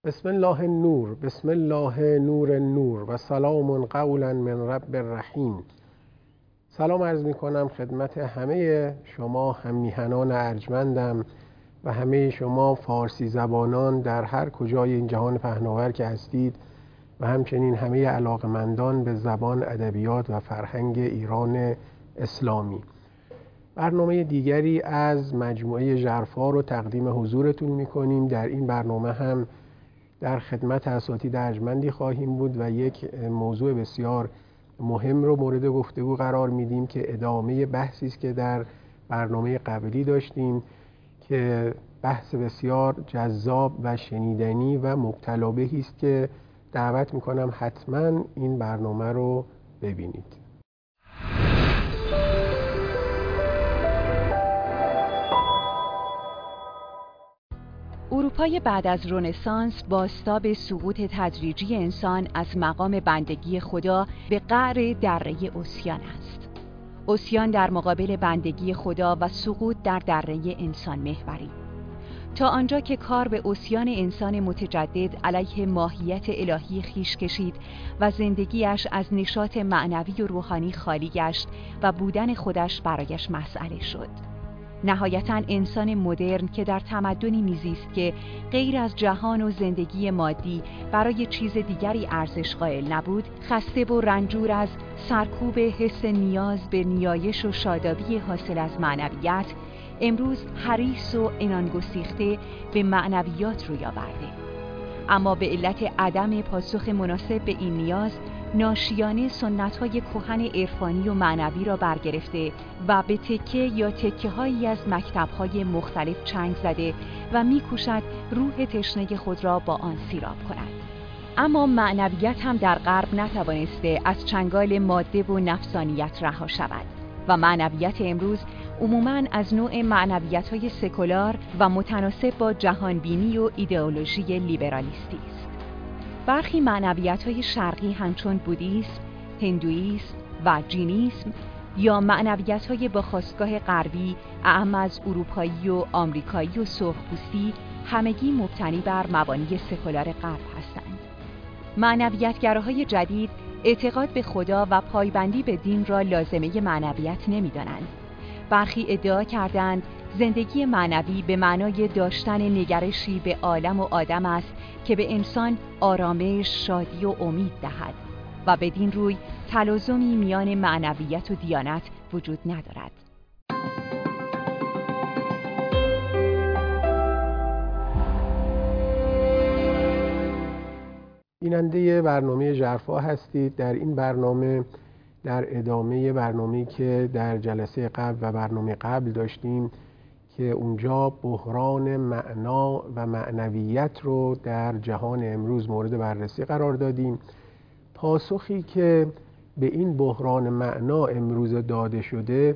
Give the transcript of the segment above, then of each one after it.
بسم الله النور، بسم الله نور النور و سلام قولا من رب الرحیم. سلام عرض می کنم خدمت همه شما هم میهنان ارجمندم و همه شما فارسی زبانان در هر کجای این جهان پهناور که هستید و همچنین همه علاقمندان به زبان، ادبیات و فرهنگ ایران اسلامی. برنامه دیگری از مجموعه ژرفا رو تقدیم حضورتون میکنیم. در این برنامه هم در خدمت اساتید ارجمندی خواهیم بود و یک موضوع بسیار مهم رو مورد گفتگو قرار میدیم که ادامه بحثی است که در برنامه قبلی داشتیم که بحث بسیار جذاب و شنیدنی و مبتلا بهی است که دعوت میکنم حتما این برنامه رو ببینید. اروپای بعد از رنسانس بازتاب سقوط تدریجی انسان از مقام بندگی خدا به قعر دره عصیان است. عصیان در مقابل بندگی خدا و سقوط در دره انسان محوری. تا آنجا که کار به عصیان انسان متجدد علیه ماهیت الهی خویش کشید و زندگیش از نشاط معنوی و روحانی خالی گشت و بودن خودش برایش مسئله شد. نهایتاً انسان مدرن که در تمدنی میزیست که غیر از جهان و زندگی مادی برای چیز دیگری ارزش قائل نبود، خسته و رنجور از سرکوب حس نیاز به نیایش و شادابی حاصل از معنویت، امروز حریص و عنان گسیخته به معنویات روی آورده. اما به علت عدم پاسخ مناسب به این نیاز، ناشیانه سنت‌های کهن عرفانی و معنوی را برگرفته و به تکه یا تکه‌هایی از مکتب‌های مختلف چنگ زده و می‌کوشد روح تشنه خود را با آن سیراب کند. اما معنویت هم در غرب نتوانسته از چنگال ماده و نفسانیت رها شود و معنویت امروز عموماً از نوع معنویت‌های سکولار و متناسب با جهانبینی و ایدئولوژی لیبرالیستی است. برخی معنویت‌های شرقی همچون بودیسم، هندویسم و جینیسم یا معنویت‌های با خاستگاه غربی اعم از اروپایی و آمریکایی و سرخپوستی همگی مبتنی بر مبانی سکولار غرب هستند. معنویت‌گراهای جدید اعتقاد به خدا و پایبندی به دین را لازمه معنویت نمی‌دانند. برخی ادعا کردند زندگی معنوی به معنای داشتن نگرشی به عالم و آدم است که به انسان آرامش، شادی و امید دهد و بدین روی تلازمی میان معنویت و دیانت وجود ندارد. بیننده برنامه ژرفا هستید. در این برنامه در ادامه برنامه‌ای که در جلسه قبل و برنامه قبل داشتیم که اونجا بحران معنا و معنویت رو در جهان امروز مورد بررسی قرار دادیم، پاسخی که به این بحران معنا امروز داده شده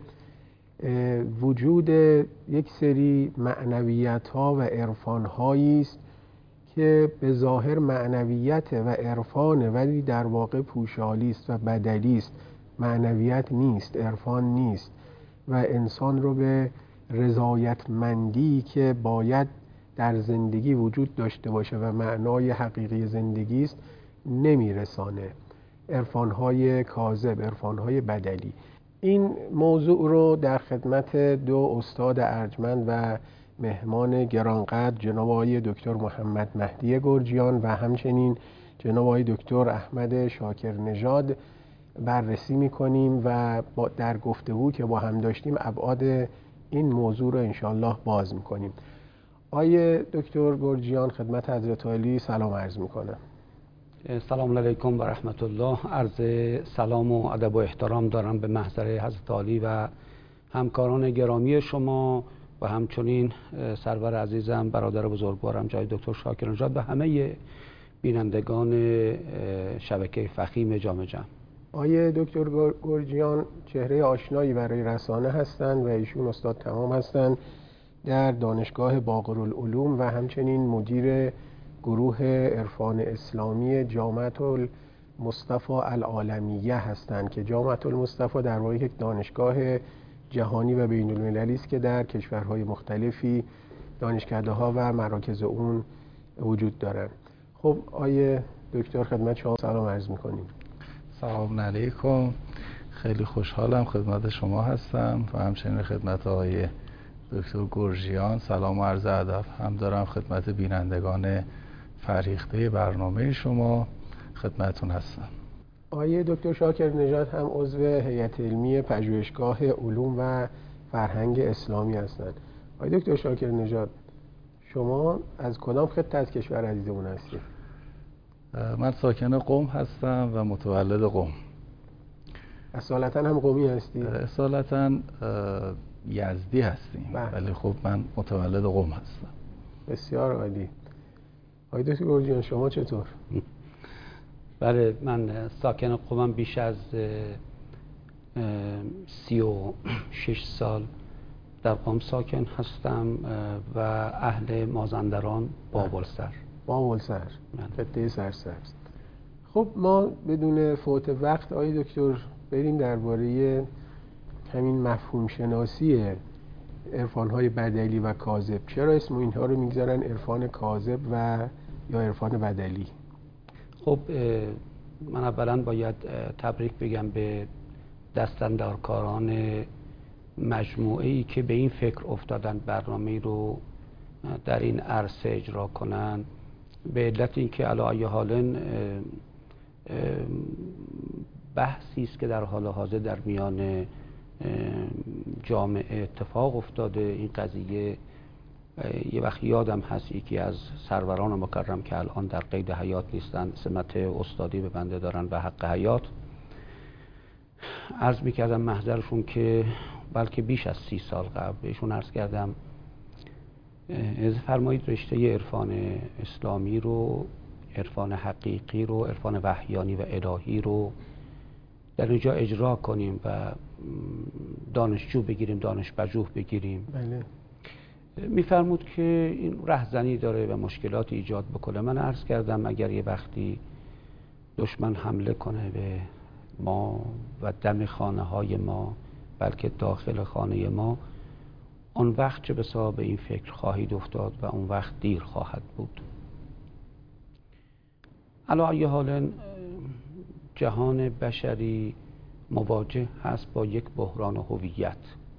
وجود یک سری معنویت‌ها و عرفان‌هایی است که به ظاهر معنویت و عرفانه ولی در واقع پوشالی است و بدلی است. معنویت نیست، عرفان نیست و انسان رو به رضایتمندی که باید در زندگی وجود داشته باشه و معنای حقیقی زندگی است نمیرسانه. عرفان‌های کاذب، عرفان‌های بدلی. این موضوع رو در خدمت دو استاد ارجمند و مهمان گرانقدر جناب آقای دکتر محمد مهدی گرجیان و همچنین جناب آقای دکتر احمد شاکر نژاد بررسی می‌کنیم و در گفتگو که با هم داشتیم ابعاد این موضوع رو انشالله باز می‌کنیم. آقای دکتر گرجیان خدمت حضرت عالی سلام عرض می‌کنم. سلام علیکم و رحمت الله. عرض سلام و ادب و احترام دارم به محضر حضرت عالی و همکاران گرامی شما و همچنین سرور عزیزم برادر بزرگوارم جای دکتر شاکر نژاد و همه بینندگان شبکه فخیم جامع جمع. آقای دکتر گرجیان چهره آشنایی برای رسانه هستند و ایشون استاد تمام هستند در دانشگاه باقرالعلوم و همچنین مدیر گروه عرفان اسلامی جامعة المصطفى العالمیه هستند که جامعة المصطفى در واقع یک دانشگاه جهانی و بین المللی است که در کشورهای مختلفی دانشکده‌ها و مراکز اون وجود دارند. خب آیه دکتر خدمت شما سلام عرض میکنیم. سلام علیکم، خیلی خوشحالم خدمت شما هستم و همچنین خدمت آقای دکتر گرژیان سلام و عرض ادب هم دارم خدمت بینندگان فریخته برنامه شما خدمتون هستم. آقای دکتر شاکر نژاد هم عضو هیئت علمی پژوهشگاه علوم و فرهنگ اسلامی هستند. آقای دکتر شاکر نژاد، شما از کدام خطه از کشور عزیزمون هستید؟ من ساکن قم هستم و متولد قم. اصالتا هم قمی هستید؟ اصالتا یزدی هستیم ولی خب من متولد قم هستم. بسیار عالی. آقای دکتر گرژیان شما چطور؟ بله، من ساکن قمم، بیش از 36 سال در قم ساکن هستم و اهل مازندران بابلسر. بابلسر، خطه سرسبز. خب ما بدون فوت وقت آقای دکتر بریم درباره همین مفهوم شناسی عرفان‌های بدلی و کاذب. چرا اسم اینها رو میگذارن عرفان کاذب و یا عرفان بدلی؟ خب من اولا باید تبریک بگم به دستاندارکاران مجموعه‌ای که به این فکر افتادن برنامه‌ای رو در این عرصه اجرا کنن، به علت اینکه علی ای حال بحثی است که در حال حاضر در میان جامعه اتفاق افتاده. این قضیه یه وقت یادم هست یکی از سروران مکرم که الان در قید حیات نیستن، سمت استادی به بنده دارن و حق حیات، عرض میکردم محضرشون که بلکه بیش از 30 سال قبل بهشون عرض کردم از فرمایید رشته عرفان اسلامی رو، عرفان حقیقی رو، عرفان وحیانی و الهی رو در اینجا اجرا کنیم و دانشجو بگیریم، دانش پژوه بگیریم. بله. میفرمود که این رهزنی داره و مشکلات ایجاد بکنه. من عرض کردم اگر یه وقتی دشمن حمله کنه به ما و دم خانه های ما بلکه داخل خانه ما، اون وقت چه بسا به این فکر خواهید افتاد و اون وقت دیر خواهد بود. علی ای حال جهان بشری مواجه هست با یک بحران هویت.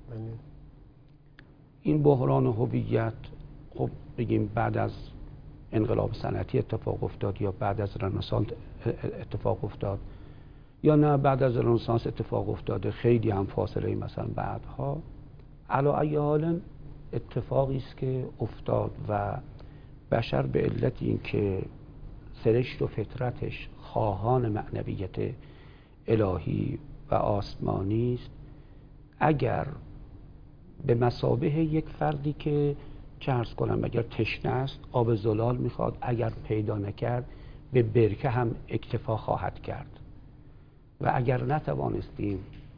این بحران هویت خب بگیم بعد از انقلاب صنعتی اتفاق افتاد یا بعد از رنسانس اتفاق افتاد یا نه بعد از رنسانس اتفاق افتاده، خیلی هم فاصله مثلا بعدها. علی ای حال اتفاقی است که افتاد و بشر به علت اینکه سرشت و فطرتش خواهان معنویت الهی و آسمانی است، اگر به مثابه یک فردی که چه عرض کنم اگر تشنه است آب زلال میخواد، اگر پیدا نکرد به برکه هم اکتفا خواهد کرد و اگر نتوانستیم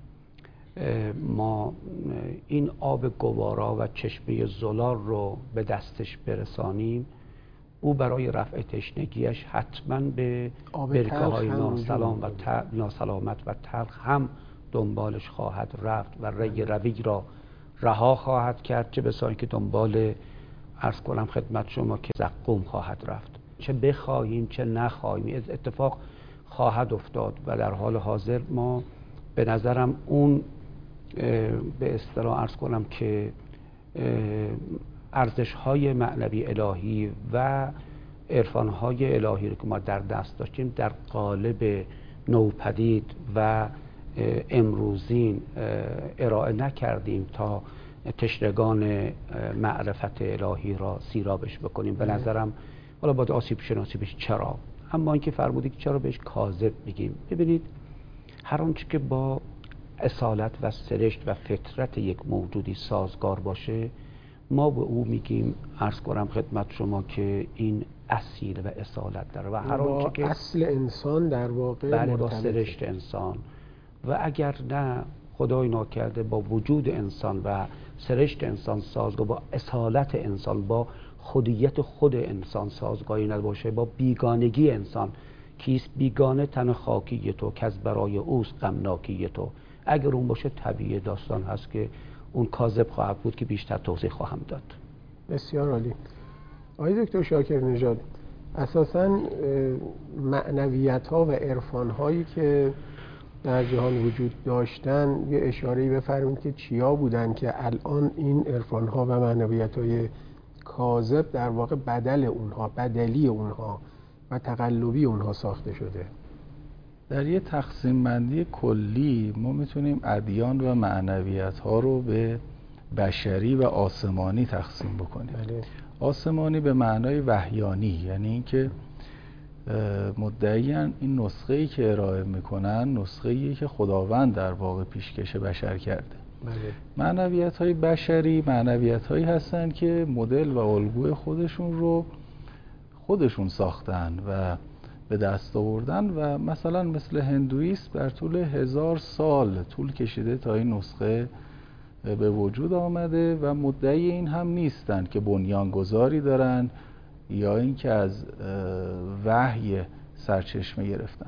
ما این آب گوارا و چشمه زلال رو به دستش برسانیم، او برای رفع تشنگیش حتما به برکه های ناسلامت و تلخ هم دنبالش خواهد رفت و روی را رها خواهد کرد، چه بسایی که دنبال عرض کنم خدمت شما که زقوم خواهد رفت. چه بخواهیم چه نخواهیم اتفاق خواهد افتاد و در حال حاضر ما به نظرم اون به اصطلاح عرض کنم که ارزش‌های معنوی الهی و عرفان‌های الهی رو که ما در دست داشتیم در قالب نوپدید و امروزین ارائه نکردیم تا تشنگان معرفت الهی را سیرابش بکنیم. به نظرم حالا باید آسیب شناسی بشه چرا، اما اینکه فرمودی که چرا بهش کاذب میگیم. ببینید هر آنچه که با اصالت و سرشت و فطرت یک موجودی سازگار باشه ما به او میگیم عرض کنم خدمت شما که این اصیل و اصالت داره و هر آنچه که اصل انسان در واقع بله با سرشت انسان، و اگر نه خدای ناکرده با وجود انسان و سرشت انسان سازگار، با اصالت انسان، با خودیت خود انسان سازگاری نباشه، با بیگانگی انسان، کیست بیگانه؟ تن خاکی تو که از برای اوست غمناکی تو. اگر اون باشه طبیعی داستان هست که اون کاذب خواهد بود که بیشتر توضیح خواهم داد. بسیار عالی. آقای دکتر شاکر نژاد، اساساً معنویت ها و عرفان هایی که در جهان وجود داشتن، یه اشاره‌ای بفرمایید که چیا بودن که الان این عرفان ها و معنویت های کاذب در واقع بدلی اونها و تقلبی اونها ساخته شده؟ در یه تقسیم بندی کلی ما میتونیم ادیان و معنویت ها رو به بشری و آسمانی تقسیم بکنیم. بله. آسمانی به معنای وحیانی، یعنی اینکه مدعیان این نسخه‌ای که ارائه میکنن نسخه‌ای که خداوند در واقع پیشکش بشر کرده. بله. معنویت‌های بشری معنویت‌هایی هستند که مدل و الگوی خودشون رو خودشون ساختن و به دست آوردن و مثلا مثل هندویسم در طول 1000 سال طول کشیده تا این نسخه به وجود آمده و مدعی این هم نیستن که بنیانگذاری دارن یا اینکه از وحی سرچشمه گرفتن.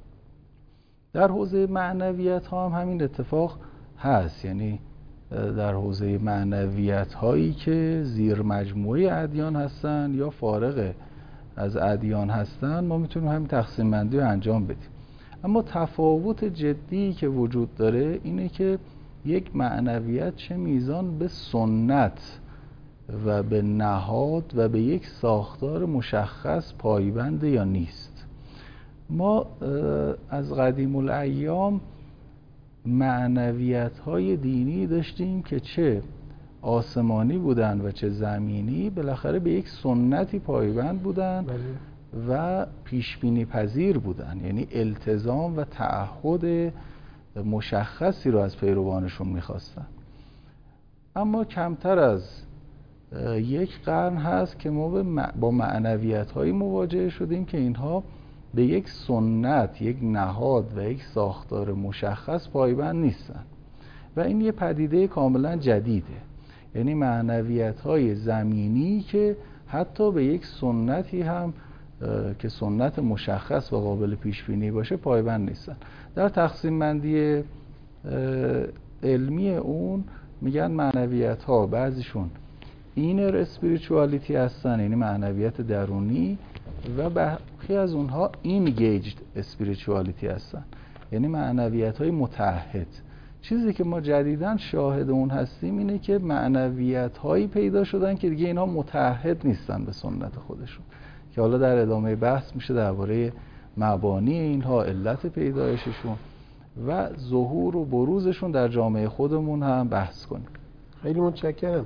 در حوزه معنویت ها هم همین اتفاق هست، یعنی در حوزه معنویت هایی که زیر مجموعه ادیان هستن یا فارغ از ادیان هستن ما میتونیم همین تقسیم بندی رو انجام بدیم. اما تفاوت جدی که وجود داره اینه که یک معنویت چه میزان به سنت و به نهاد و به یک ساختار مشخص پایبند یا نیست. ما از قدیم الایام معنویت های دینی داشتیم که چه آسمانی بودن و چه زمینی بالاخره به یک سنتی پایبند بودن و پیشبینی پذیر بودن، یعنی التزام و تعهد مشخصی رو از پیروانشون میخواستن. اما کمتر از یک قرن هست که ما با معنویت هایی مواجه شدیم که اینها به یک سنت، یک نهاد و یک ساختار مشخص پایبند نیستن و این یه پدیده کاملا جدیده، یعنی معنویت های زمینی که حتی به یک سنتی هم که سنت مشخص و قابل پیش بینی باشه پایبند نیستن. در تقسیم بندی علمی اون میگن معنویت ها بعضیشون اینر اسپریچوالیتی هستن، یعنی معنویت درونی، و برخی از اونها اینگیجد اسپریچوالیتی هستن، یعنی معنویت های متعهد. چیزی که ما جدیداً شاهد اون هستیم اینه که معنویت هایی پیدا شدن که دیگه اینها متعهد نیستن به سنت خودشون، که حالا در ادامه بحث میشه درباره مبانی اینها، علت پیدایششون و ظهور و بروزشون در جامعه خودمون هم بحث کنیم. خیلی متشکرم.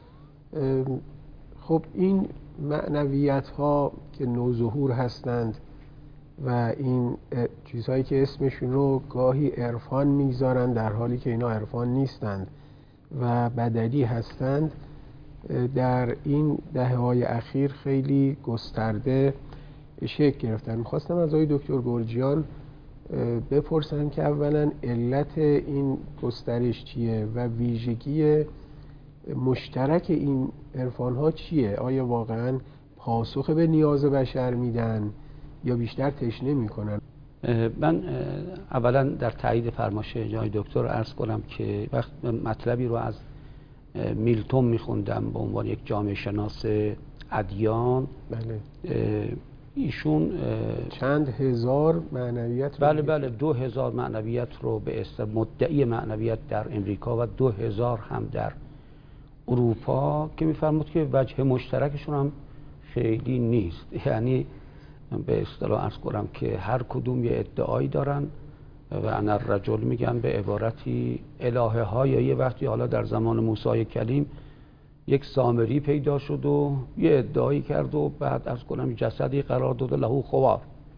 خب این معنویت ها که نوظهور هستند و این چیزهایی که اسمشون رو گاهی عرفان میگذارن در حالی که اینا عرفان نیستند و بدلی هستند، در این دهه‌های اخیر خیلی گسترده شکل گرفتن. میخواستم از آقای دکتر گرجیان بپرسم که اولا علت این گسترش چیه و ویژگی مشترک این عرفان‌ها چیه؟ آیا واقعاً پاسخ به نیاز بشر میدن یا بیشتر تشنه میکنن؟ من اولا در تایید فرمایش جناب دکتر عرض کنم که وقت مطلبی رو از میلتون میخوندم به عنوان یک جامعه شناس ادیان. بله. ایشون چند هزار معنویت رو بله 2000 معنویت رو به مدعی معنویت در امریکا و 2000 هم در اروپا که میفرمود که وجه مشترکشون هم خیلی نیست، یعنی به اصطلاح عرض کنم که هر کدوم یه ادعایی دارن و انا الرجل میگن به عبارتی الهه ها، یا یه وقتی حالا در زمان موسی کلیم یک سامری پیدا شد و یه ادعایی کرد و بعد عرض کنم جسدی قرار داد له خوار.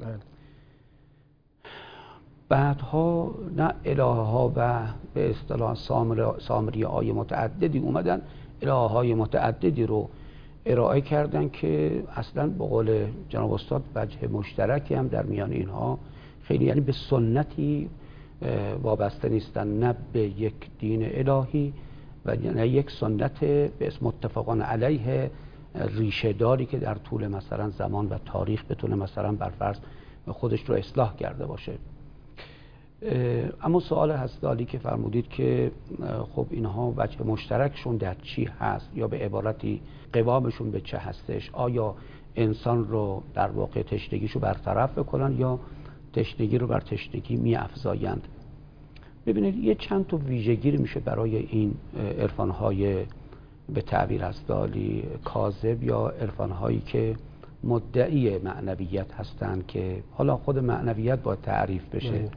بعدها نه الهه ها و به اصطلاح سامری های متعددی اومدن الهه های متعددی رو ارائه کردن که اصلا به قول جناب استاد وجه مشترکی هم در میان اینها خیلی، یعنی به سنتی وابسته نیستن، نه به یک دین الهی و نه یک سنت به اسم متفقان علیه ریشه داری که در طول مثلا زمان و تاریخ بتونه مثلا برفرض خودش رو اصلاح کرده باشه. اما سوال هستالی که فرمودید که خب اینها وجه مشترکشون در چی هست، یا به عبارتی قوامشون به چه هستش، آیا انسان رو در واقع تشنگیشو برطرف بکنن یا تشنگی رو بر تشنگی می‌افزایند. ببینید یه چند تا ویژگی میشه برای این عرفان‌های به تعبیر استالی کاذب یا عرفان‌هایی که مدعی معنویت هستند که حالا خود معنویت باید تعریف بشه.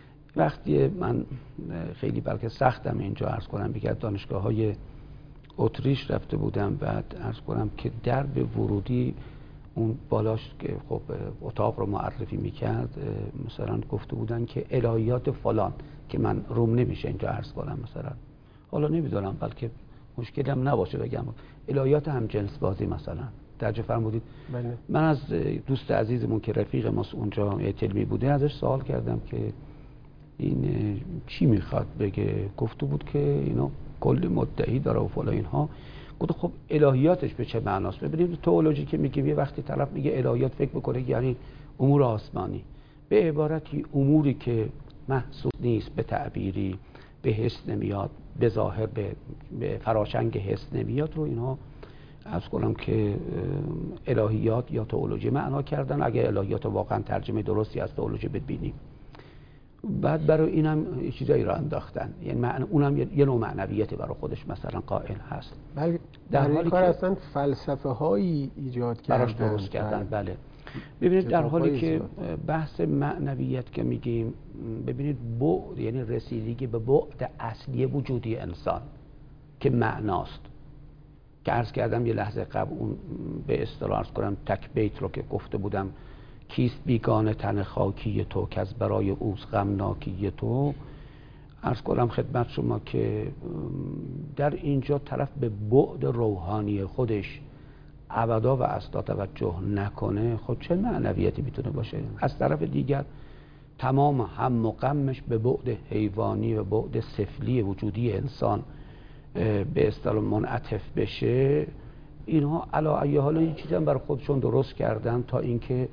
وقتی من خیلی بلکه سختم اینجا عرض کنم یکی از دانشگاه‌های اتریش رفته بودم، بعد عرض کنم که درب ورودی اون بالاش که خب اتاق رو معرفی میکرد مثلا گفته بودن که الهیات فلان که من روم نمیشه اینجا عرض کنم مثلا حالا نمیدونم بلکه مشکلی هم نباشه بگم الهیات هم جنس بازی مثلا درجه فرمودید. بله. من از دوست عزیزمون که رفیق ماست اونجا علمی بوده ازش سوال کردم که این چی میخواد بگه، گفته بود که اینا کلی مدعی داره و فلان اینها. گفت خب الهیاتش به چه معناست؟ ببینید تئولوژی که میگه یه وقتی طرف میگه الهیات فکر بکنه یعنی امور آسمانی، به عبارتی اموری که محسوس نیست، به تعبیری به حس نمیاد، به ظاهر به فراشنگ حس نمیاد رو اینها عرض کنم که الهیات یا تئولوژی معنا کردن. اگه الهیات واقعا ترجمه درستی از تئولوژی ببینیم، بعد برای اینم چیزایی را انداختن، یعنی اونم یه نوع معنویتی برای خودش مثلا قائل هست. بله، در حالی که اصلا فلسفه هایی ایجاد کردن براش درست کردن. بله. ببینید در حالی که بحث معنویت که میگیم، ببینید بعد یعنی رسیدگی به بعد اصلی وجودی انسان که معناست، که عرض کردم یه لحظه قبل اون به اصطلاح عرض کنم تک بیت رو که گفته بودم، کیست بیگانه تن خاکی تو که از برای اوز غمناکی تو، عرض کنم خدمت شما که در اینجا طرف به بعد روحانی خودش ابدا و اصلا توجه نکنه، خب چه معنویتی میتونه باشه؟ از طرف دیگر تمام هم و غمش به بعد حیوانی و بعد سفلی وجودی انسان به اصطلاح منعطف بشه، اینها علی ای حال این چیزا برای خودشون درست کردن تا اینکه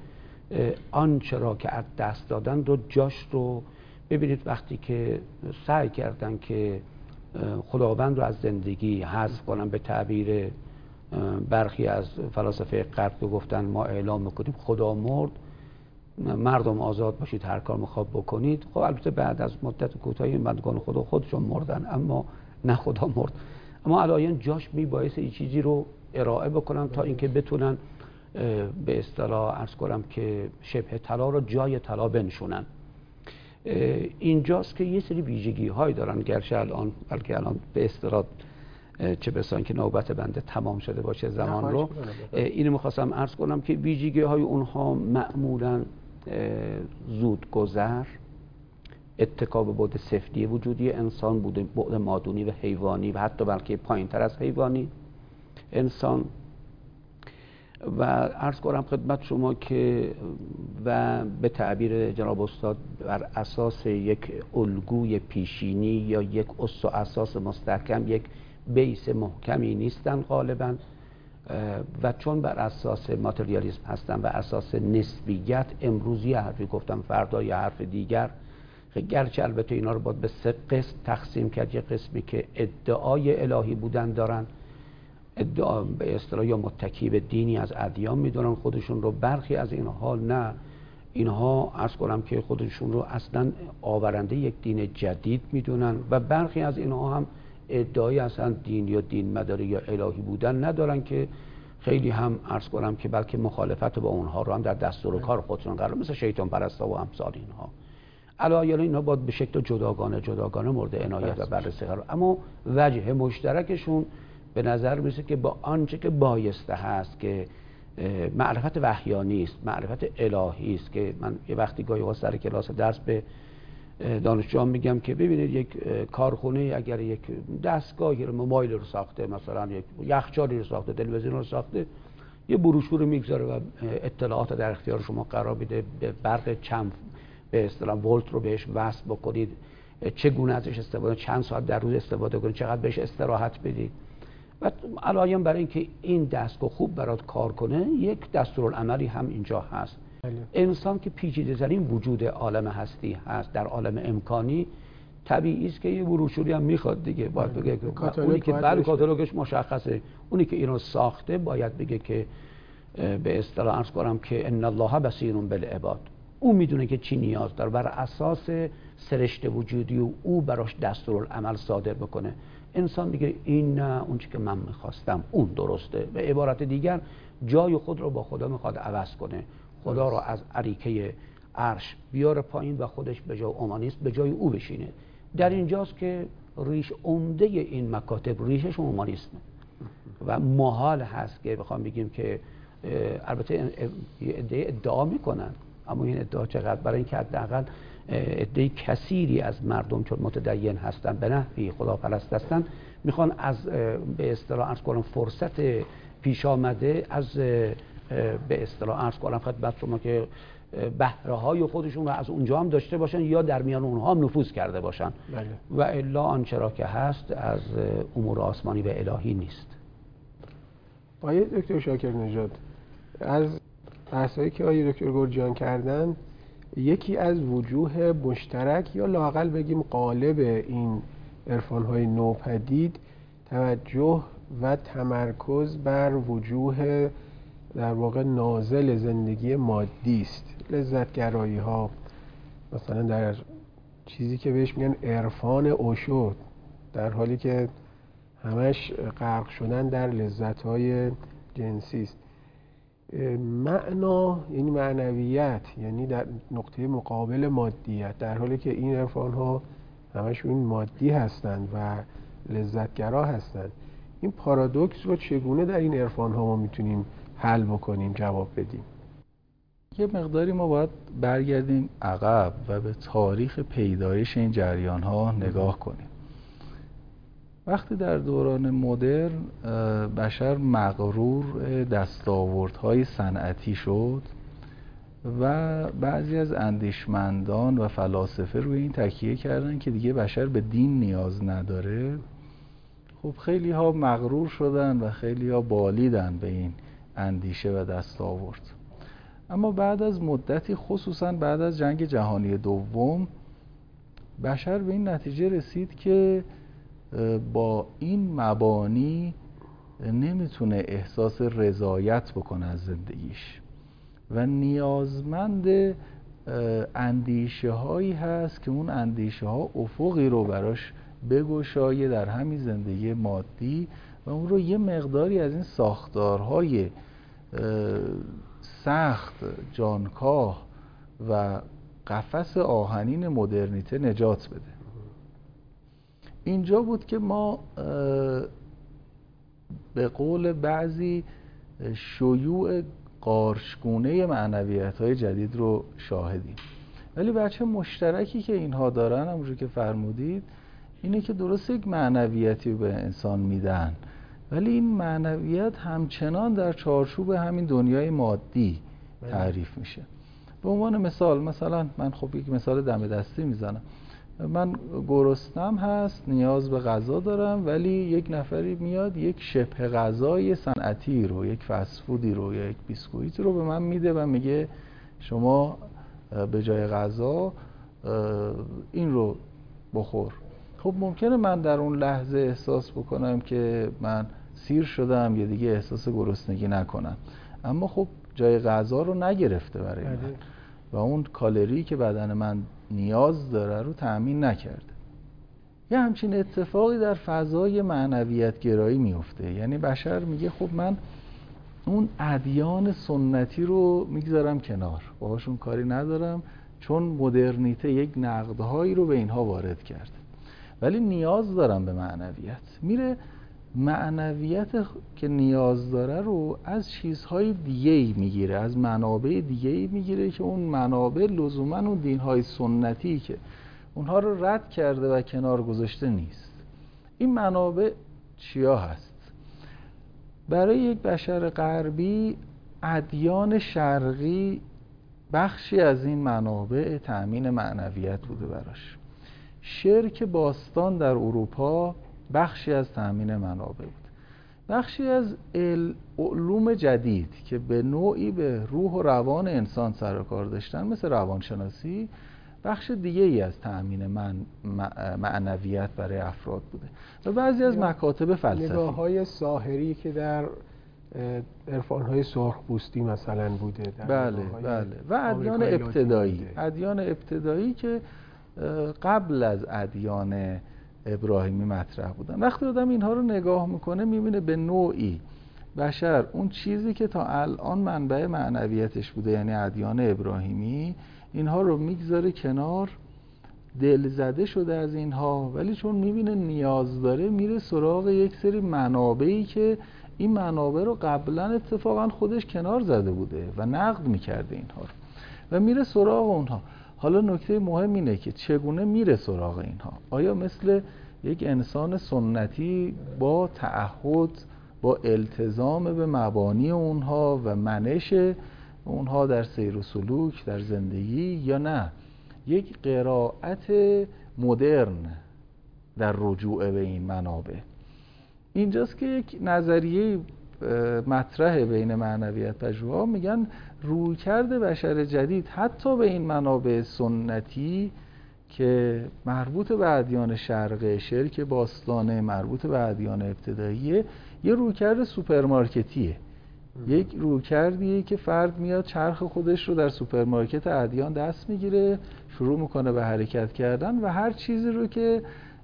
آنچه را که از دست دادن رو جاش رو ببینید. وقتی که سعی کردن که خداوند رو از زندگی حذف کنن، به تعبیر برخی از فلاسفه غرب که گفتن ما اعلام میکنیم خدا مرد، مردم آزاد باشید هر کار میخواد بکنید. خب البته بعد از مدت کوتاهی بندگان خدا خودشون مردن، اما نه خدا مرد. اما علایاً جاش میبایست این چیزی رو ارائه بکنن تا اینکه بتونن به اصطلاح عرض کنم که شبه طلا رو جای طلا بنشونن. اینجاست که یه سری ویژگی هایی دارن، گرچه الان بلکه الان به اصطلاح چه بسان که نوبت بنده تمام شده باشه زمان رو، اینو میخواستم عرض کنم که ویژگی های اونها معمولا زود گذر، اتکا به بعد سفلی وجودی انسان بوده، بعد مادونی و حیوانی و حتی بلکه پایین تر از حیوانی انسان. و عرض کنم خدمت شما که و به تعبیر جناب استاد بر اساس یک الگوی پیشینی یا یک اس و اساس مستحکم، یک بیس محکمی نیستن غالبا، و چون بر اساس ماتریالیسم هستن و اساس نسبیت، امروز یه حرفی گفتم فردا یه حرف دیگر، گرچه البته اینا رو باید به 3 قسم تقسیم کرد. یه قسمی که ادعای الهی بودن دارن، ادعا به اصطلاح یا متکی به دینی از ادیان میدونن خودشون رو، برخی از اینها نه، اینها عرض کنم که خودشون رو اصلا آورنده یک دین جدید میدونن، و برخی از اینها هم ادعای اصلا دین یا دین مداری یا الهی بودن ندارن، که خیلی هم عرض کنم که بلکه مخالفت با اونها رو هم در دستور کار خودشون قرار، مثل شیطان پرستا و امثال اینها. علاوه اینا باید به شکل جداگانه مورد عنایت و بررسی قرار، اما وجه مشترکشون به نظر میسه که با آنچه که بایسته هست که معرفت وحیانی است، معرفت الهی است، که من یه وقتی گاهی سر کلاس درس به دانشجویان میگم که ببینید یک کارخونه اگر یک دستگاهی رو، موبایل رو ساخته، مثلا یک یخچالی رو ساخته، تلویزیون رو ساخته، یه بروشور رو میگذاره و اطلاعات در اختیار شما قرار میده، به برق چند به اصطلاح ولت رو بهش وصل بکنید، چگونه ازش استفاده، چند ساعت در روز استفاده کنید، چقدر بهش استراحت بدید. و علاوه بر این که این دستگاه خوب برات کار کنه، یک دستورالعملی هم اینجا هست. انسان که پیچیده‌ترین وجود عالم هستی هست، در عالم امکانی، طبیعی است که یه بروشوری هم میخواد دیگه، باید بگه اونی که بعد کاتالوگش مشخصه، اونی که اینو ساخته باید بگه که به اصطلاح عرض کنم که ان الله بصیر بالعباد، او میدونه که چی نیاز داره، بر اساس سرشت وجودی و او براش دستورالعمل صادر بکنه. انسان میگه این نه، اون چی که من میخواستم اون درسته. به عبارت دیگر جای خود رو با خدا میخواد عوض کنه، خدا رو از اریکه عرش بیاره پایین و خودش به جای اومانیست به جای او بشینه. در اینجاست که ریش عمده این مکاتب ریشش اومانیسمه و محال هست که بخوام بگیم که البته ادعا میکنن، اما این ادعا چقدر، برای اینکه حداقل عده کثیری از مردم چون متدین هستن به نحوی خداپرست هستن میخوان از به اصطلاح عرض کنم فرصت پیش آمده از به اصطلاح عرض کنم خدمت شما که بهره های خودشون رو از اونجا هم داشته باشن یا در میان اونها هم نفوذ کرده باشن. بله. و الا آنچه را که هست از امور آسمانی و الهی نیست. آقای دکتر شاکر نژاد، از بحثایی که آقای دکتر گرجیان کردن، یکی از وجوه مشترک یا لااقل بگیم غالب این عرفان‌های نوپدید توجه و تمرکز بر وجوه در واقع نازل زندگی مادی است. لذتگرایی ها مثلا در چیزی که بهش میگن عرفان اوشو، در حالی که همش غرق شدن در لذت‌های جنسی است. معنا یعنی معنویت، یعنی در نقطه مقابل مادیت، در حالی که این عرفان‌ها همشون مادی هستند و لذتگرا هستند. این پارادوکس رو چگونه در این عرفان‌ها ما میتونیم حل بکنیم، جواب بدیم؟ یه مقداری ما باید برگردیم عقب و به تاریخ پیدایش این جریان‌ها نگاه کنیم. وقتی در دوران مدرن بشر مغرور دستاوردهای صنعتی شد و بعضی از اندیشمندان و فلاسفه روی این تکیه کردن که دیگه بشر به دین نیاز نداره، خب خیلی ها مغرور شدن و خیلی ها بالیدن به این اندیشه و دستاورد. اما بعد از مدتی، خصوصا بعد از جنگ جهانی دوم، بشر به این نتیجه رسید که با این مبانی نمیتونه احساس رضایت بکنه از زندگیش و نیازمند اندیشه هایی هست که اون اندیشه ها افقی رو براش بگشایه در همین زندگی مادی و اون رو یه مقداری از این ساختارهای سخت، جانکاه و قفس آهنین مدرنیته نجات بده. اینجا بود که ما به قول بعضی شیوع قارچگونه معنویت‌های جدید رو شاهدیم. ولی بچه مشترکی که اینها دارن، همونجور که فرمودید، اینه که درست یک معنویتی به انسان میدن، ولی این معنویت همچنان در چارچوب همین دنیای مادی تعریف میشه. به عنوان مثلا من خب یک مثال دم دستی میزنم. من گرسنم هست، نیاز به غذا دارم، ولی یک نفری میاد یک شبه غذای صنعتی رو، یک فست فودی رو یا یک بیسکویت رو به من میده و میگه شما به جای غذا این رو بخور. خب ممکنه من در اون لحظه احساس بکنم که من سیر شدم یا دیگه احساس گرسنگی نکنم، اما خب جای غذا رو نگرفته برای من و اون کالری که بدن من نیاز داره رو تأمین نکرده. یه همچین اتفاقی در فضای معنویت گرایی میفته. یعنی بشر میگه خب من اون ادیان سنتی رو میگذارم کنار، باهاشون کاری ندارم، چون مدرنیته یک نقدهایی رو به اینها وارد کرده، ولی نیاز دارم به معنویت. میره معنویت که نیاز داره رو از چیزهای دیگه‌ای میگیره، از منابع دیگه‌ای میگیره که اون منابع لزوماً اون دینهای سنتی که اونها رو رد کرده و کنار گذاشته نیست. این منابع چیا هست؟ برای یک بشر غربی ادیان شرقی بخشی از این منابع تأمین معنویت بوده براش. شرک باستان در اروپا بخشی از تأمین منابع بود. بخشی از علوم جدید که به نوعی به روح و روان انسان سر و کار داشتن، مثل روانشناسی، بخش دیگه ای از تأمین معنویت برای افراد بوده و بعضی از مکاتب فلسفی. نگاه‌های ساحری که در عرفان‌های سرخپوستی مثلا بوده. بله و ادیان ابتدایی که قبل از ادیان ابراهیمی مطرح بودن. وقتی آدم اینها رو نگاه میکنه میبینه به نوعی بشر اون چیزی که تا الان منبع معنویتش بوده، یعنی ادیان ابراهیمی، اینها رو میگذاره کنار، دلزده شده از اینها، ولی چون میبینه نیاز داره میره سراغ یک سری منابعی که این منابع رو قبلا اتفاقا خودش کنار زده بوده و نقد میکرده اینها رو و میره سراغ اونها. حالا نکته مهم اینه که چگونه میره سراغ اینها. آیا مثل یک انسان سنتی با تعهد، با التزام به مبانی اونها و منش اونها در سیر و سلوک در زندگی، یا نه یک قرائت مدرن در رجوع به این منابع؟ اینجاست که یک نظریه مطرح بین معنویت پژوها، میگن رویکرد بشر جدید حتی به این منابع سنتی که مربوط به ادیان شرق، شرک باستانه، مربوط به ادیان ابتداییه، یه رویکرد سوپرمارکتیه. یک رویکردیه که فرد میاد چرخ خودش رو در سوپرمارکت ادیان دست میگیره، شروع میکنه به حرکت کردن و هر چیزی رو که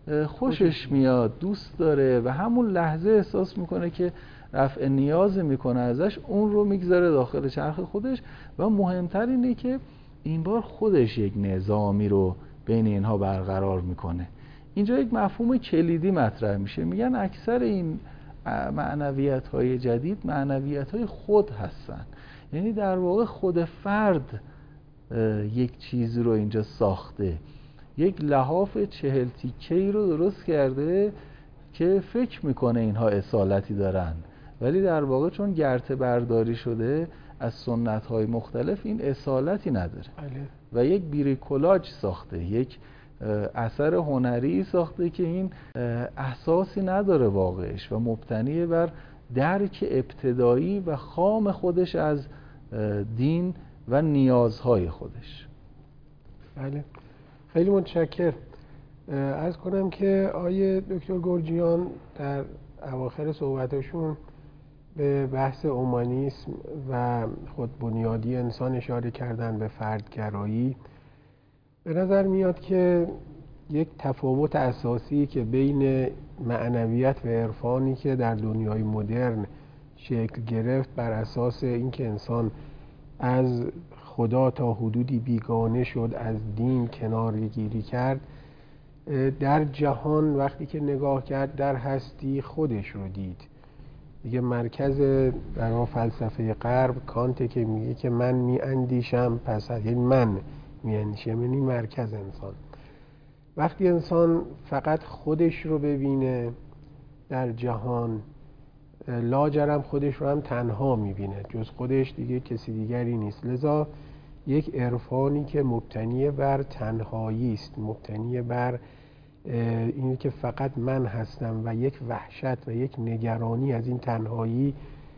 خوشش میاد، دوست داره و همون لحظه احساس میکنه که رفع نیاز میکنه ازش، اون رو میگذاره داخل چرخ خودش. و مهمتر اینه که این بار خودش یک نظامی رو بین اینها برقرار میکنه. اینجا یک مفهوم کلیدی مطرح میشه، میگن اکثر این معنویت های جدید معنویت های خود هستن، یعنی در واقع خود فرد یک چیز رو اینجا ساخته، یک لحاف 40 تیکه‌ای رو درست کرده که فکر میکنه اینها اصالتی دارن، ولی در واقع چون گرته برداری شده از سنت‌های مختلف این اصالتی نداره. و یک بریکولاج ساخته، یک اثر هنری ساخته که این احساسی نداره واقعش و مبتنی بر درک ابتدایی و خام خودش از دین و نیازهای خودش. بله، خیلی متشکرم. عرض کنم که آیه دکتر گرجیان در اواخر صحبتشون به بحث اومانیسم و خودبنیادی انسان اشاره کردن، به فردگرایی. به نظر میاد که یک تفاوت اساسی که بین معنویت و عرفانی که در دنیای مدرن شکل گرفت بر اساس اینکه انسان از خدا تا حدودی بیگانه شد، از دین کنارگیری کرد، در جهان وقتی که نگاه کرد در هستی خودش رو دید دیگه. مرکز در فلسفه غرب کانت که میگه که من میاندیشم، پس یعنی من میاندیشم، یعنی مرکز انسان. وقتی انسان فقط خودش رو ببینه در جهان، لاجرم خودش رو هم تنها میبینه، جز خودش دیگه کسی دیگری نیست. لذا یک عرفانی که مبتنی بر تنهایی است، مبتنی بر اینه که فقط من هستم و یک وحشت و یک نگرانی از این تنهایی،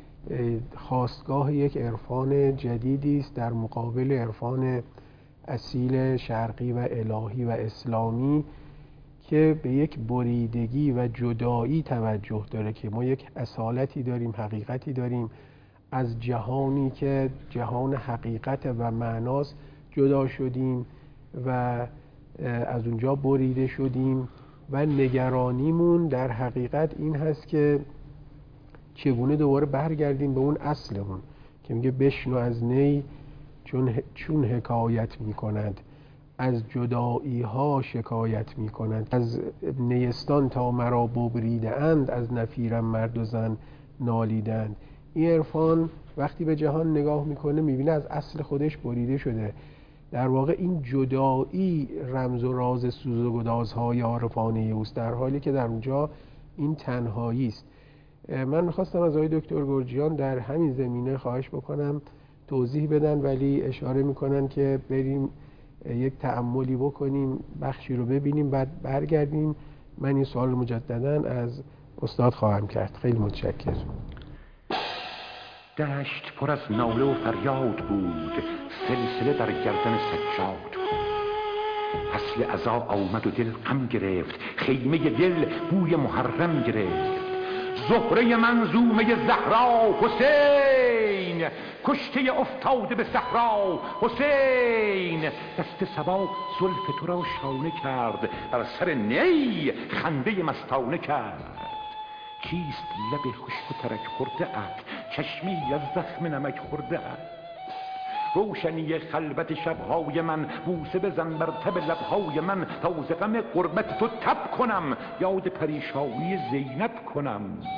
خاستگاه یک عرفان جدیدی است در مقابل عرفان اصیل شرقی و الهی و اسلامی که به یک بریدگی و جدایی توجه داره که ما یک اصالتی داریم، حقیقتی داریم، از جهانی که جهان حقیقت و معناست جدا شدیم و از اونجا بریده شدیم و نگرانیمون در حقیقت این هست که چگونه دوباره برگردیم به اون اصلمون که میگه بشنو از نی چون حکایت میکند، از جدایی ها شکایت میکند، از نیستان تا مرا ببریده اند، از نفیرم مرد و زن نالیدند. این عرفان وقتی به جهان نگاه میکنه میبینه از اصل خودش بریده شده. در واقع این جدایی رمز و راز سوز و گدازهای عارفانه اوست، در حالی که در اونجا این تنهایی است. من میخواستم از آقای دکتر گرجیان در همین زمینه خواهش بکنم توضیح بدن، ولی اشاره میکنن که بریم یک تأملی بکنیم، بخشی رو ببینیم، بعد برگردیم. من این سوال رو مجددا از استاد خواهم کرد. خیلی متشکرم. دشت پر از ناله و فریاد بود، سلسله در گردن سجاد بود. فصل عزا آمد و دل غم گرفت، خیمه دل بوی محرم گرفت. زهره منظومه زهرا حسین، کشته افتاده به صحرا حسین. دست صبا زلف تو را شانه کرد، بر سر نی خنده مستانه کرد. چیست لب خشک و ترک خورده ات، چشمی از زخم نمک خورده ات. روشنی خلوت شبهای من، بوسه بزن بر تب لبهای من، تا ز غم غربت تو تب کنم، یاد پریشانی زینب کنم.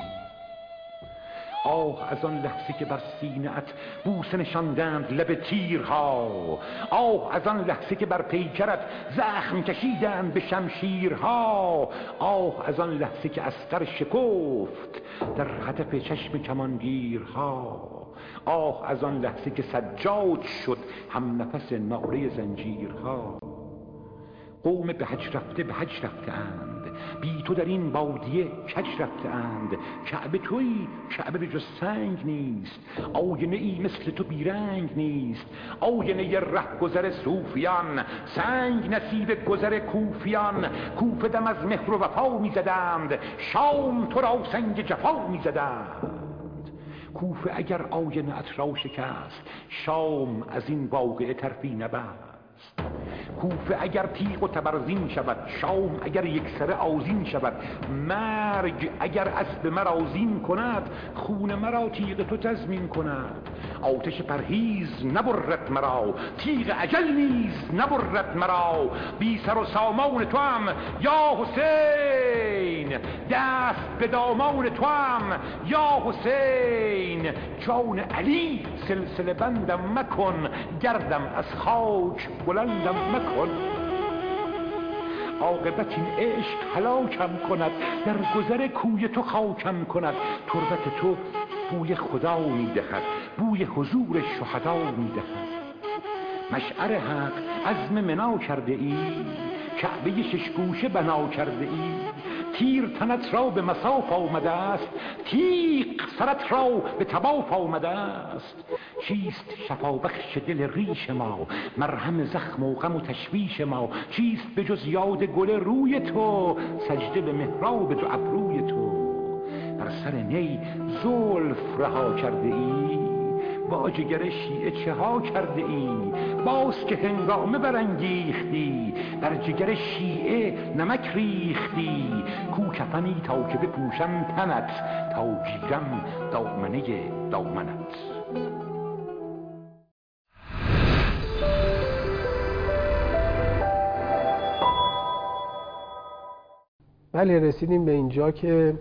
آه از آن لحظه که بر سینه ات بوسه نشاندند لب تیرها، آه از آن لحظه که بر پیکرت زخم کشیدند به شمشیرها، آه از آن لحظه که استر شکفت در هدف چشم کمانگیرها، آه از آن لحظه که سجاد شد هم نفس ناله زنجیرها. قوم به حج رفته به حج رفته اند، بی تو در این بادیه کج رفته اند. کعبه تویی، کعبه به جز سنگ نیست، آینه ای مثل تو بیرنگ نیست. آینه ره گذر صوفیان، سنگ نصیب گذر کوفیان. کوفه دم از مهر و وفا می زدند، شام تو را سنگ جفا می زدند. کوفه اگر آینه ات را شکست، شام از این واقعه ترفی نبست. کوفه اگر تیغ و تبرزین شود، شام اگر یک سره آذین شود. مرگ اگر اسب مرا زین کند، خون مرا تیغ تو تضمین کند. آتش پرهیز نبرد مرا، تیغ اجل نیز نبرد مرا. بی سر و سامان تو هم یا حسین، دست به دامان تو هم یا حسین. جان علی سلسله بندم مکن، گردم از خاک بلندم مکن. عاقبت این عشق هلاکم کند، در گذر کوی تو خاکم کند. تربت تو بوی خدا میدهد، بوی حضور شهدا میدهد. مشعر حق عزم منا کرده ای، کعبه ششگوشه بنا کرده ای. تیر تنت را به مساف آمده است، تیغ سرت را به طواف آمده است. چیست شفابخش دل ریش ما، مرهم زخم و غم و تشویش ما. چیست به جز یاد گل روی تو، سجده به محراب دو ابروی تو. بر سر نی زلف رها کرده ای، با جگر شیعه چه ها کرده ای. باز که هنگامه برانگیختی، بر جگر شیعه نمک ریختی. کو کفنی تا که بپوشم تنت، تا گیرم دامنه دامنت. بله، رسیدیم به اینجا که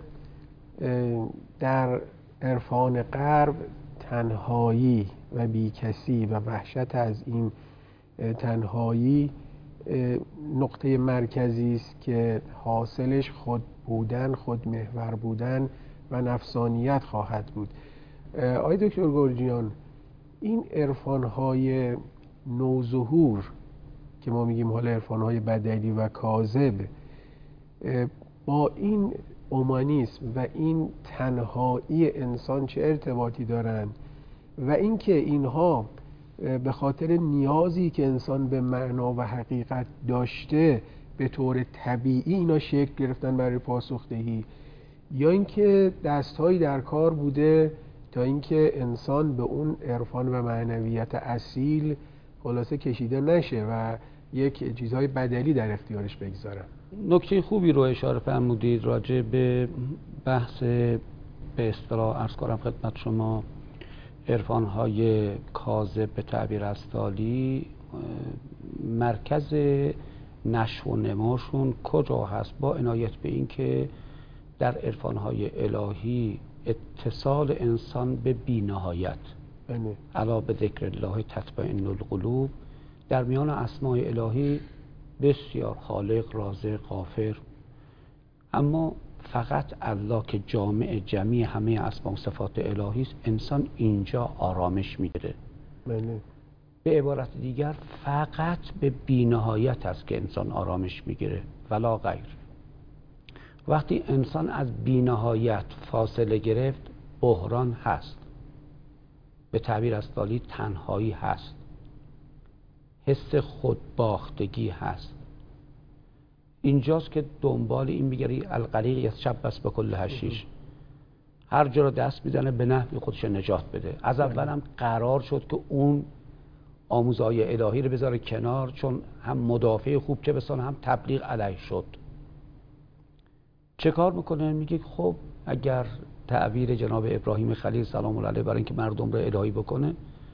در عرفان غرب تنهایی و بیکسی و وحشت از این تنهایی نقطه مرکزی است که حاصلش خود بودن، خود محور بودن و نفسانیت خواهد بود. آقای دکتر گرجیان، این عرفان‌های نوظهور که ما میگیم حالا عرفان‌های بدلی و کاذب، با این اومانیسم و این تنهایی انسان چه ارتباطی دارند و اینکه اینها به خاطر نیازی که انسان به معنا و حقیقت داشته به طور طبیعی اینا شکل گرفتن برای پاسخدهی، یا اینکه دستهایی در کار بوده تا اینکه انسان به اون عرفان و معنویت اصیل خلاصه کشیده نشه و یک چیزهای بدلی در اختیارش بگذارن. نکته خوبی رو اشاره فرمودید راجع به بحث به اصطلاح عرض کنم خدمت شما عرفان‌های کاذب به تعبیر استالی. مرکز نشو و نماشون کجا هست؟ با عنایت به این که در عرفان‌های الهی اتصال انسان به بی‌نهایت، علا به ذکر الله تطمئن القلوب، در میان اسماء الهی بسیار خالق، رازق، غافر، اما فقط الله که جامع جمیع همه اسماء و صفات الهی است، انسان اینجا آرامش میگیره. به عبارت دیگر فقط به بی‌نهایت است که انسان آرامش میگیره ولا غیر. وقتی انسان از بی‌نهایت فاصله گرفت، بحران هست، به تعبیر استالی تنهایی هست، حس خودباختگی هست. اینجاست که دنبال این میگری القلیق از شب بس به کل حشیش. هر جا رو دست میزنه به نحوی خودش نجات بده. از اول هم قرار شد که اون آموزهای الهی رو بذاره کنار، چون هم مدافع خوب چه بسان هم تبلیغ علیه شد. چه کار میکنه؟ میگه خب اگر تعبیر جناب ابراهیم خلیل سلام الله علیه برای اینکه مردم رو الهی بکنه،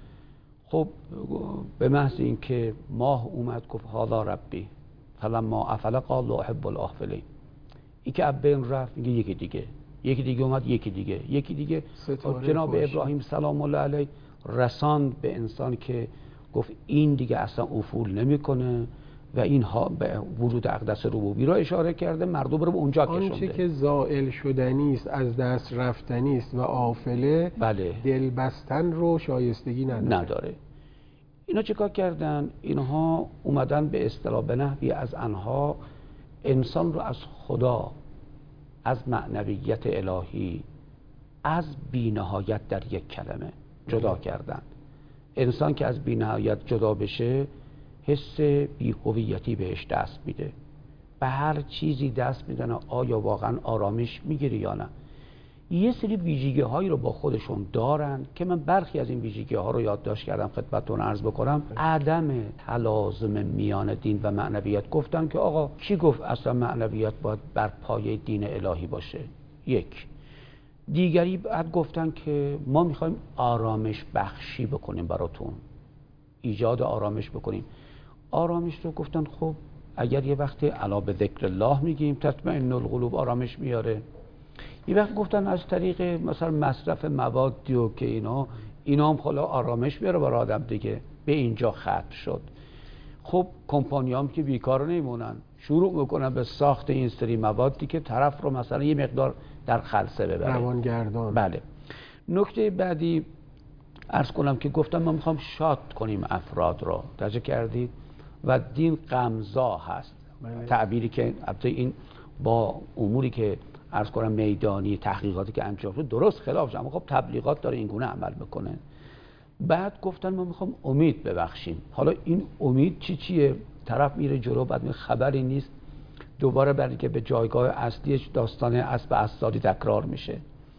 خب به محض اینکه ماه اومد گفت هذا ربی فلما افل قال لا احب الافلین. این که بین رفت میگه یکی دیگه اومد، یکی دیگه جناب ابراهیم سلام الله علیه رساند به انسان که گفت این دیگه اصلا افول نمیکنه و اینها به وجود اقدس ربوبی را اشاره کرده، مردم رو به اونجا کشونده. آنچه که زائل شدنی است، از دست رفتنی است و آفله، بله، دل بستن رو شایستگی نداره. اینا چیکار کردن؟ اینها اومدن به اصطلاح به نحوی از آنها انسان رو از خدا، از معنویت الهی، از بی‌نهایت در یک کلمه جدا کردن. انسان که از بی‌نهایت جدا بشه حس بی‌هویتی بهش دست میده، به هر چیزی دست میزنه آیا واقعا آرامش میگیره یا نه. یه سری ویژگی هایی رو با خودشون دارن که من برخی از این ویژگی ها رو یادداشت کردم خدمتتون عرض بکنم. عدم تلازم میان دین و معنویت. گفتن که آقا کی گفت اصلا معنویت باید بر پایه دین الهی باشه؟ یک. دیگری بعد گفتن که ما میخوایم آرامش بخشی بکنیم براتون، ایجاد آرامش بکنیم. آرامش رو گفتن خب اگر یه وقتی علا به ذکر الله میگیم تطمئن القلوب آرامش میاره. یه وقت گفتن از طریق مثلا مصرف موادی و که اینا هم خلا آرامش میاره برای آدم دیگه. به اینجا ختم شد. خب کمپانیام که بیکار نمیمونن، شروع میکنن به ساخت این سری موادی که طرف رو مثلا یه مقدار در خلسه ببره. روانگردان. بله. نکته بعدی عرض کنم که گفتم ما میخوام شاد کنیم افراد رو، توجه کردید؟ و دین غمزا هست. بله. تعبیری که البته این با اموری که عرض کنم میدانی، تحقیقاتی که انجام شد درست خلاف، اما خب تبلیغات داره این گونه عمل بکنه. بعد گفتن ما میخوام امید ببخشیم. حالا این امید چیه؟ طرف میره جلو بعد خبری نیست، دوباره برای که به جایگاه اصلیش داستان اسب اسدی تکرار میشه.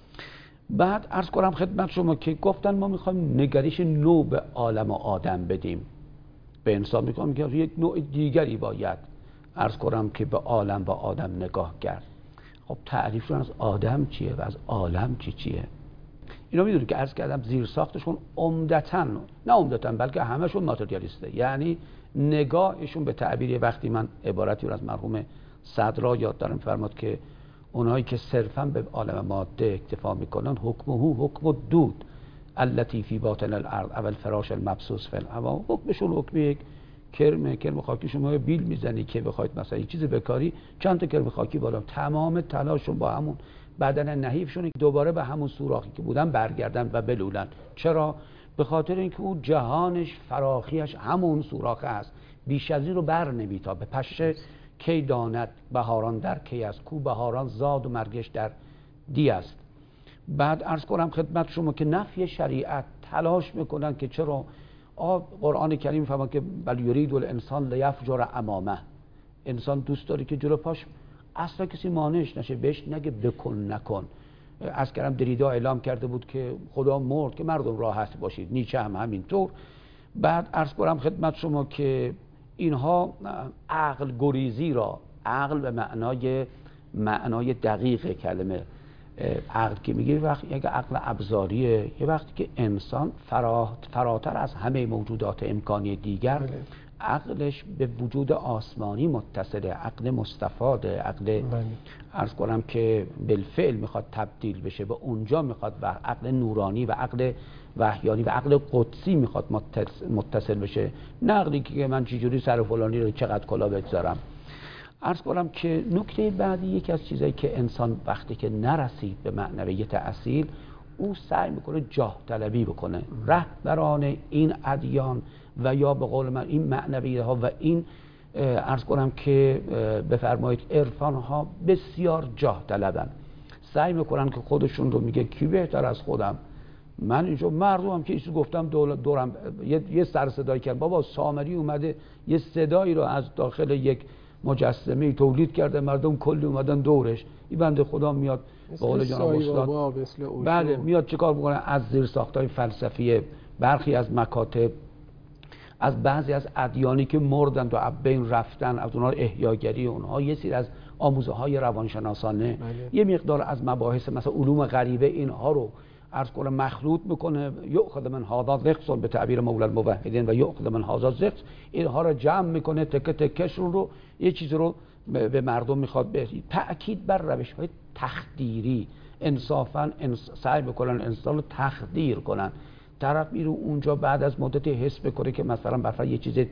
بعد عرض کنم خدمت شما که گفتن ما میخوایم نگرش نو به عالم و آدم بدیم. به انسان میگم که یک نوع دیگری باید عرض کنم که به عالم و آدم نگاه کرد. خب تعریفشون از آدم چیه و از عالم چیه؟ اینا میدونید که عرض کردم زیر ساختشون عمدتاً، نه عمدتاً بلکه همشون ماتریالیسته. یعنی نگاهشون به تعبیر، وقتی من عبارتی رو از مرحوم صدرا یاد دارم فرمود که اونایی که صرفاً به عالم ماده اکتفا میکنن حکمه حکم الدود التی فی باطن الارض اول فراش المبثوث فی الهوا. حکمشون حکم یک کرم خاکی. شما بیل میزنی که بخواید مثلا یک چیز بکاری، چند تا کرم خاکی بالا، تمام تلاششون با همون بدن نحیفشون دوباره به همون سوراخی که بودن برگردن و بلولن. چرا؟ به خاطر اینکه او جهانش فراخیش همون سوراخ است، بیش از این رو بر نمیتا. به پشه کی داند بهاران در کی است، کو بهاران زاد و مرگش در دی است. بعد عرض کنم خدمت شما که نفی شریعت تلاش میکنن که چرا قرآن کریم فرمان که بل یرید الانسان لیفجر امامه. انسان دوست داره که جلو پاش اصلا کسی مانعش نشه، بهش نگه بکن نکن. از کردم دریدا اعلام کرده بود که خدا مرد که مردم راحت باشید، نیچه هم همینطور. بعد عرض کنم خدمت شما که اینها عقل گریزی را، عقل به معنای دقیق کلمه عقل که میگه وقتی یک عقل ابزاریه، یه وقتی که انسان فراتر از همه موجودات امکانی دیگر عقلش به وجود آسمانی متصله، عقل مستفاده، عقل عرض کنم که بالفعل میخواد تبدیل بشه به اونجا، میخواد و عقل نورانی و عقل وحیانی و عقل قدسی میخواد متصل بشه، نه عقلی که من چجوری سر فلانی رو چقدر کلا بگذارم. عرض کنم که نکته بعدی یکی از چیزایی که انسان وقتی که نرسید به معنویت اصیل، او سعی میکنه جاه طلبی بکنه. رهبران این ادیان و یا به قول من این معنویت ها و این عرض کنم که بفرمایید عرفان ها بسیار جاه طلبن. سعی میکنن که خودشون رو میگه کی بهتر از خودم، من اینجا مردمم که ایشون گفتم دورم یه سر صدایی کرد، بابا سامری اومده یه صدایی رو از داخل یک مجسمه تولید کرده، مردم کلی اومدن دورش، این بنده خدا میاد به قول جناب استاد بله میاد چیکار میکنه؟ از زیر ساختای فلسفی برخی از مکاتب، از بعضی از ادیانی که مردن و بین رفتن، از اونها احیاگری اونها، یه سری از آموزه های روانشناسانه یه مقدار از مباحث مثلا علوم غریبه اینها رو عرض کنم مخلوط میکنه، یؤخذ من هذا زغص به تعبیر مولا الموحدین و یؤخذ من هذا زغص، اینها رو جمع میکنه، تکه تکهشون رو یه چیز رو به مردم میخواد بهید. تأکید بر روش های تخدیری، انصافا سعی میکنن انسان رو تخدیر کنن. طرف میره اونجا بعد از مدتی حس بکنه که مثلا برای یه چیز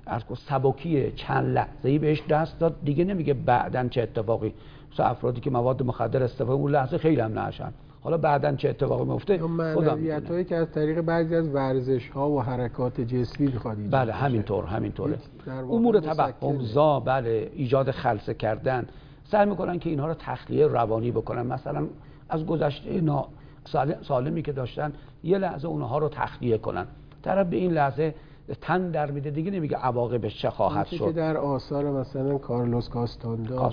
سبکی چند لحظه‌ای بهش دست داد، دیگه نمیگه بعدن چه اتفاقی. مثلا افرادی که مواد مخدر استفاده اون لحظه خیلی هم نشن، حالا بعدن چه اتفاقی میفته معنویتایی که از طریق بعضی از ورزش‌ها و حرکات جسمی می‌خواد ایجاد بله همینطوره امور توهم‌زا، بله ایجاد خلسه کردن، سعی میکنن که اینها رو تخلیه روانی بکنن. مثلا از گذشته سالمی که داشتن یه لحظه اونها رو تخلیه کنن، طرف به این لحظه تن در میده، دیگه نمیگه عواقبش چه خواهد شد. که در آثار مثلا کارلوس کاستاندا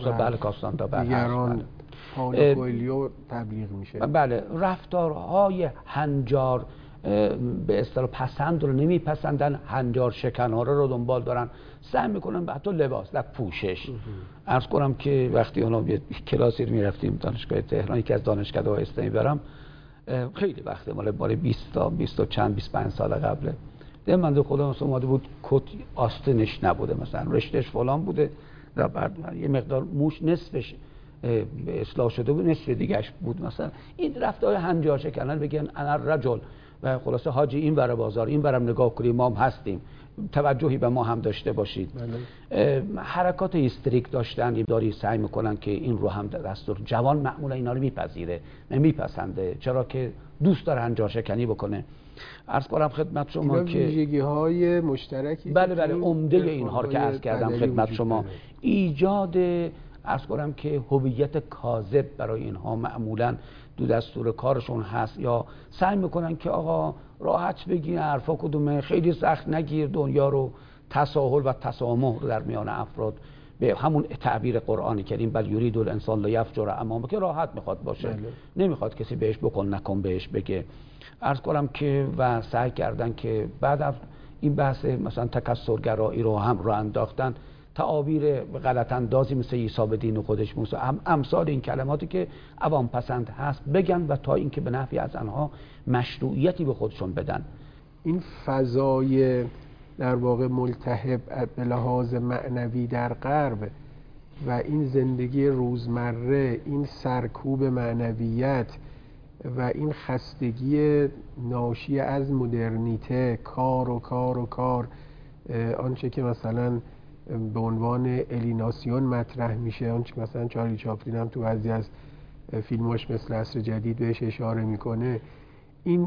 و دیگران پائولو کوئلیو تبلیغ میشه. بله رفتارهای هنجار به اصطلاح پسند رو نمیپسندن، هنجار شکنانه رو دنبال دارن، سعی میکنن به حتی لباس و پوشش. عرض کنم که وقتی اونا یه کلاسی رو میرفتیم دانشگاه تهران، یکی از دانشکده‌های اسلامی برام، خیلی وقته مال 20 تا 25 سال قبله، دیدم من خدا مثلا اومده بود کت آستینش نبوده، مثلا رشتهش فلان بوده و بعد یه مقدار موش نصفش به اصلاح شده بود، نصف دیگه‌اش بود. مثلا این رفتار هنجار شکنان، بگن انا رجل و خلاصه حاجی این ور بازار، این ورم نگاه کنیم ما هم هستیم، توجهی به ما هم داشته باشید. حرکات هیستریک داشتن، داری سعی میکنن که این رو هم دستور. جوان معمولا اینا رو میپذیره، نمیپسنده، چرا که دوست داره هنجار شکنی بکنه. عرض کنم خدمت شما که ویژگی‌های مشترکی بله عمده اینها رو که عرض کردم خدمت شما، ایجاد عرض کنم که هویت کاذب برای اینها معمولا دو دستور کارشون هست، یا سعی میکنن که آقا راحت بگی حرفا کدومه، خیلی سخت نگیر، دنیا رو تساهل و تسامح رو در میان افراد به همون تعبیر قرآنی کریم بل یرید الانسان لیفجر امامه، که راحت میخواد باشه، نمیخواد کسی بهش بکن نکن بهش بگه. عرض کنم که و سعی کردن که بعد از این بحث مثلا تکثرگرایی رو هم رو انداختن، تعابیر غلط اندازی مثل عیسی به دین خودش موسی، امثال این کلماتی که عوام پسند هست بگن و تا اینکه به نفعی از آنها مشروعیتی به خودشون بدن. این فضای در واقع ملتهب به لحاظ معنوی در غرب و این زندگی روزمره، این سرکوب معنویت و این خستگی ناشی از مدرنیته، کار، آنچه که مثلا به عنوان الیناسیون مطرح میشه، آنچه مثلا چارلی چاپلین هم تو بعضی از فیلماش مثل عصر جدید بهش اشاره میکنه، این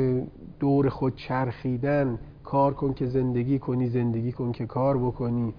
دور خود چرخیدن، کار کن که زندگی کنی، زندگی کن که کار بکنی،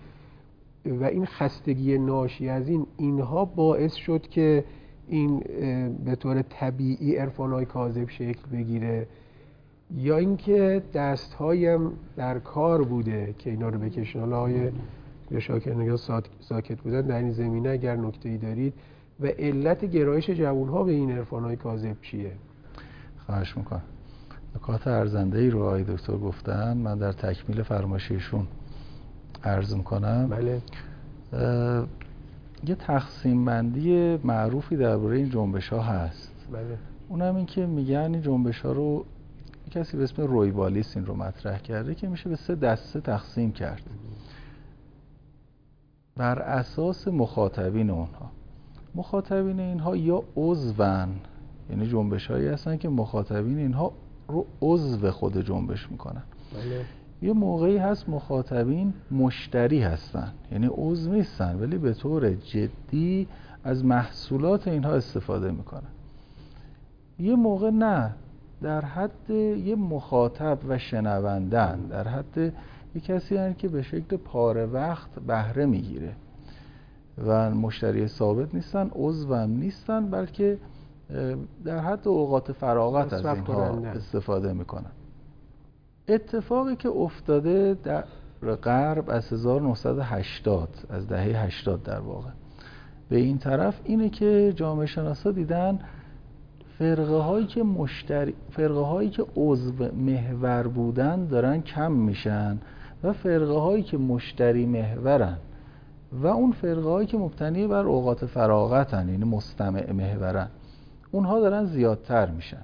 و این خستگی ناشی از اینها باعث شد که این به طور طبیعی عرفان‌های کاذب شکل بگیره، یا اینکه دست‌هایم در کار بوده که اینا رو بکشن. حالا آقای شاکر نگاه ساکت بودن در این زمینه اگر نکته‌ای دارید و علت گرایش جوان‌ها به این عرفان‌های کاذب چیه؟ خواهش میکنم. نکات ارزنده‌ای رو آقای دکتر گفتن، من در تکمیل فرمایششون عرض میکنم. بله. یه تقسیم بندی معروفی درباره این جنبش‌ها هست. بله. اونم این که میگن این جنبش‌ها رو کسی به اسم رویوالیس این رو مطرح کرده که میشه به 3 دسته تقسیم کرد بر اساس مخاطبین اونها. مخاطبین اینها یا عضون، یعنی جنبش‌هایی هستن که مخاطبین اینها رو عضو خود جنبش میکنن. بله. یه موقعی هست مخاطبین مشتری هستن، یعنی عضو نیستن ولی به طور جدی از محصولات اینها استفاده میکنن. یه موقع نه، در حد یه مخاطب و شنوندن، در حد یه کسی هست که به شکل پاره وقت بهره میگیره و مشتری ثابت نیستن، عضو هم نیستن، بلکه در حد اوقات فراغت از اینها استفاده میکنن. اتفاقی که افتاده غرب از 1980 از دهه 80 در واقع به این طرف اینه که جامعه شناسا دیدن فرقه هایی که عضو محور بودن دارن کم میشن و فرقه هایی که مشتری محورن و اون فرقه هایی که مبتنی بر اوقات فراغتن، یعنی مستمع محورن، اونها دارن زیادتر میشن.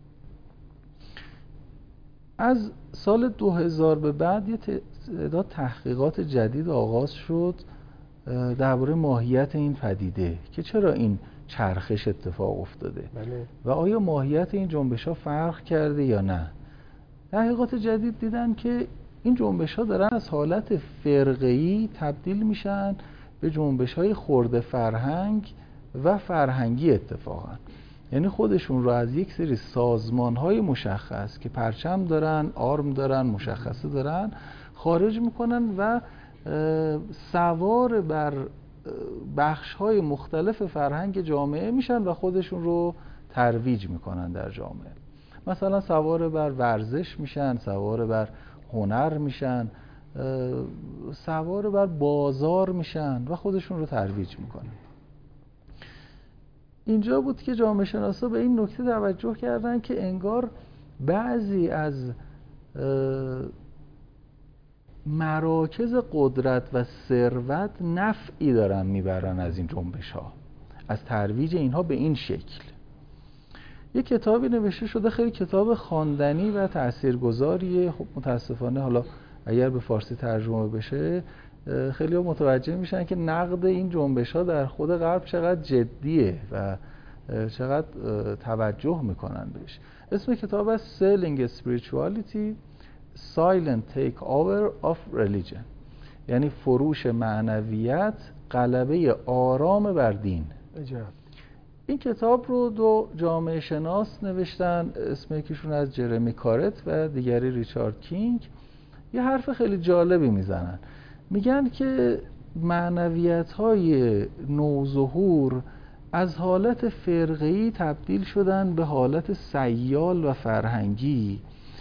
از سال 2000 به بعد یه تعداد تحقیقات جدید آغاز شد درباره ماهیت این پدیده که چرا این چرخش اتفاق افتاده بله. و آیا ماهیت این جنبش ها فرق کرده یا نه. تحقیقات جدید دیدن که این جنبش ها دارن از حالت فرقه‌ای تبدیل میشن به جنبش های خرد فرهنگ و فرهنگی اتفاقا، یعنی خودشون رو از یک سری سازمان های مشخص که پرچم دارن، آرم دارن، مشخصه دارن خارج میکنن و سوار بر بخش های مختلف فرهنگ جامعه میشن و خودشون رو ترویج میکنن در جامعه. مثلا سوار بر ورزش میشن، سوار بر هنر میشن، سوار بر بازار میشن و خودشون رو ترویج میکنن. اینجا بود که جامعه شناسا به این نکته توجه کردن که انگار بعضی از مراکز قدرت و ثروت نفعی دارن میبرن از این جنبش ها، از ترویج اینها به این شکل. یک کتابی نوشته شده، خیلی کتاب خواندنی و تاثیرگذاریه. خب متاسفانه حالا اگر به فارسی ترجمه بشه خیلی ها متوجه میشن که نقد این جنبش ها در خود غرب چقدر جدیه و چقدر توجه میکنن بهش. اسم کتاب است Selling Spirituality Silent Takeover of Religion، یعنی فروش معنویت، غلبه آرام بر دین. این کتاب رو دو جامعه شناس نوشتن، اسم یکیشون از جرمی کارت و دیگری ریچارد کینگ. یه حرف خیلی جالبی میزنن، میگن که معنویت‌های نوظهور از حالت فرقه‌ای تبدیل شدن به حالت سیال و فرهنگی.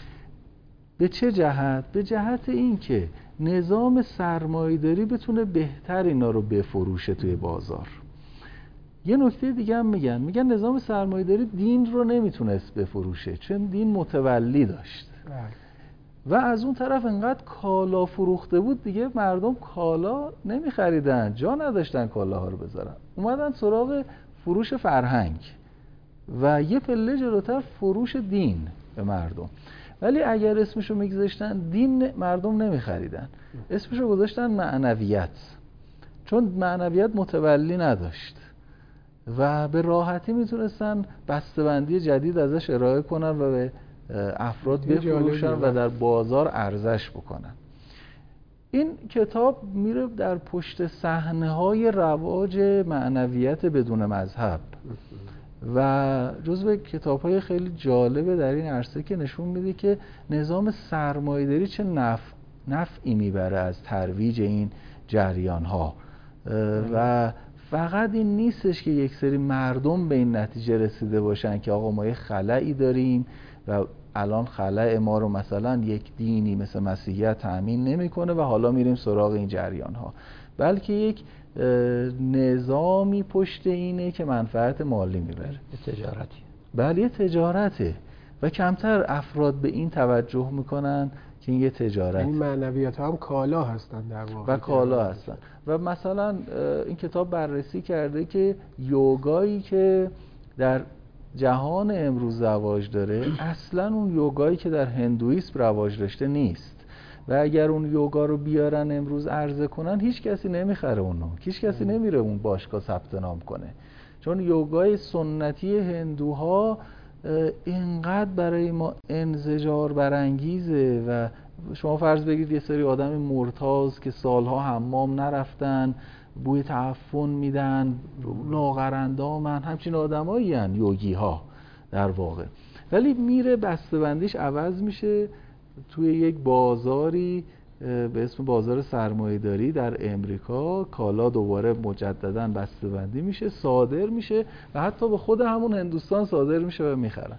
به چه جهت؟ به جهت این که نظام سرمایه‌داری بتونه بهتر اینا رو بفروشه توی بازار. یه نکته دیگه هم میگن نظام سرمایه‌داری دین رو نمیتونست بفروشه چون دین متولی داشت و از اون طرف انقدر کالا فروخته بود دیگه مردم کالا نمیخریدن، جا نداشتن کالاها رو بذارن، اومدن سراغ فروش فرهنگ و یه پله جلوتر فروش دین به مردم. ولی اگر اسمشو میگذاشتن دین، مردم نمیخریدن، اسمشو گذاشتن معنویت، چون معنویت متولی نداشت و به راحتی میتونستن بسته‌بندی جدید ازش ارائه کنن و به افراد بفروشن و در بازار ارزش بکنن. این کتاب میره در پشت صحنه‌های رواج معنویت بدون مذهب و جزو کتاب‌های خیلی جالبه در این عرصه که نشون میده که نظام سرمایه‌داری چه نفعی میبره از ترویج این جریان‌ها و فقط این نیستش که یک سری مردم به این نتیجه رسیده باشن که آقا ما یه خلایی داریم و الان خلأ ما رو مثلا یک دینی مثل مسیحیت تأمین نمیکنه و حالا میریم سراغ این جریان ها، بلکه یک نظامی پشت اینه که منفعت مالی میبره. تجارتی. بله یه تجارته و کمتر افراد به این توجه میکنن که این یه تجارت. این معنویات هم کالا هستن در واقع. و کالا هستن. و مثلا این کتاب بررسی کرده که یوگایی که در جهان امروز رواج داره اصلا اون یوگایی که در هندویسم رواج داشته نیست و اگر اون یوگا رو بیارن امروز عرضه کنن هیچ کسی نمیخره اونو، هیچ کسی نمیره اون باشگاه ثبت نام کنه، چون یوگای سنتی هندوها اینقدر برای ما انزجار برانگیزه و شما فرض بگید یه سری آدم مرتاض که سالها حمام نرفتن، بوی تعفن میدن، لاغرندامن، همچین آدمایی هن یوگی ها در واقع، ولی میره بسته‌بندیش عوض میشه توی یک بازاری به اسم بازار سرمایه‌داری در امریکا، کالا دوباره مجددا بسته‌بندی میشه، صادر میشه و حتی به خود همون هندوستان صادر میشه و میخرن.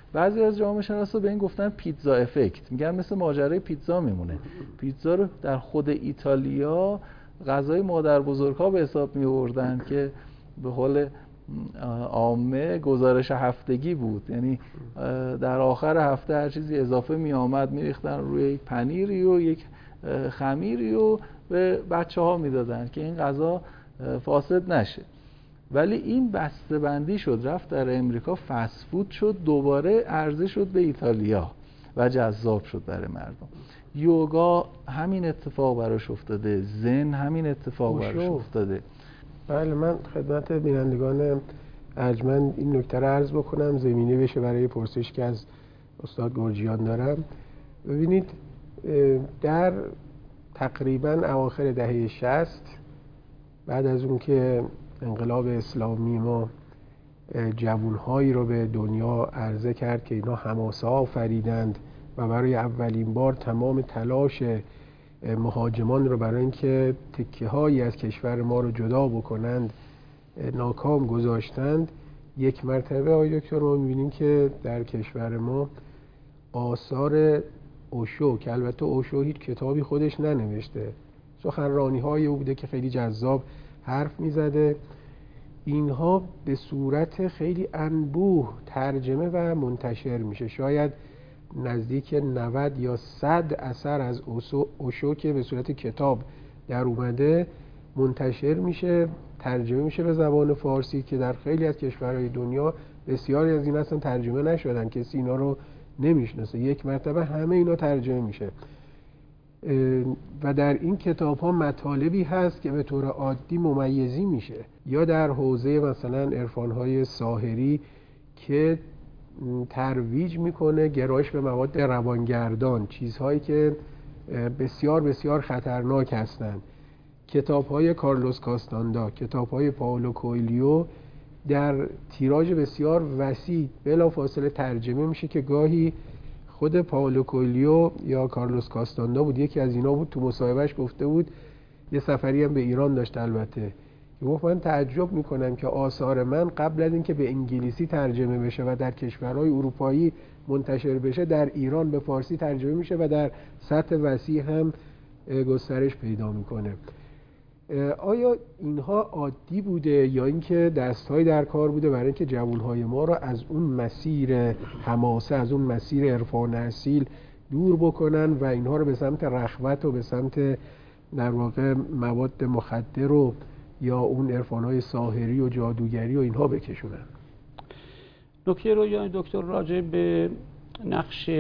بعضی از جامعه شناسا به این گفتن پیتزا افکت، میگن مثل ماجرای پیتزا میمونه. پیتزا رو در خود ایتالیا غذای مادر بزرگ‌ها به حساب می‌آوردن که به قول عامه گزارش هفتگی بود، یعنی در آخر هفته هر چیزی اضافه می آمد میریختن روی یک پنیری و یک خمیری و به بچه‌ها میدادن که این غذا فاسد نشه. ولی این بسته بندی شد، رفت در امریکا فست فود شد، دوباره عرضه شد به ایتالیا و جذاب شد برای مردم. یوگا همین اتفاق براش افتاده، زن همین اتفاق براش افتاده. بله، من خدمت بینندگان ارجمند این نکته رو عرض بکنم زمینه بشه برای پرسش که از استاد گرجیان دارم. ببینید در تقریبا اواخر دهه 60 بعد از اون که انقلاب اسلامی ما جوانهایی رو به دنیا عرضه کرد که اینا حماسه آفریدند و برای اولین بار تمام تلاش مهاجمان رو برای اینکه تکه‌هایی از کشور ما رو جدا بکنند ناکام گذاشتند، یک مرتبه آقای دکتر ما می‌بینیم که در کشور ما آثار اوشو، که البته اوشو هیچ کتابی خودش ننوشته، سخنرانی‌های او بوده که خیلی جذاب حرف می‌زده، اینها به صورت خیلی انبوه ترجمه و منتشر میشه. شاید نزدیک 90 یا 100 اثر از اوشو که به صورت کتاب در اومده منتشر میشه، ترجمه میشه به زبان فارسی که در خیلی از کشورهای دنیا بسیاری از این اصلا ترجمه نشدن، کسی اینا رو نمیشناسه. یک مرتبه همه اینا ترجمه میشه و در این کتاب ها مطالبی هست که به طور عادی ممیزی میشه، یا در حوزه مثلا عرفان‌های ساحری که ترویج میکنه گرایش به مواد روانگردان، چیزهایی که بسیار بسیار خطرناک هستند. کتاب‌های کارلوس کاستاندا، کتاب‌های پائولو کوئلیو در تیراژ بسیار وسیع بلافاصله ترجمه میشه که گاهی خود پائولو کوئلیو یا کارلوس کاستاندا بود، یکی از اینا بود، تو مصاحبهش گفته بود، یه سفری هم به ایران داشت البته، گفت من تعجب میکنم که آثار من قبل از اینکه به انگلیسی ترجمه بشه و در کشورهای اروپایی منتشر بشه در ایران به فارسی ترجمه میشه و در سطح وسیع هم گسترش پیدا میکنه. آیا اینها عادی بوده یا اینکه دست‌هایی در کار بوده برای اینکه جوانهای ما را از اون مسیر حماسه، از اون مسیر عرفان اصیل دور بکنن و اینها رو به سمت رخوت و به سمت در واقع مواد مخدر و یا اون عرفان‌های ساحری و جادوگری و اینها بکشونن؟ نکته رو یا دکتر راجع به نقش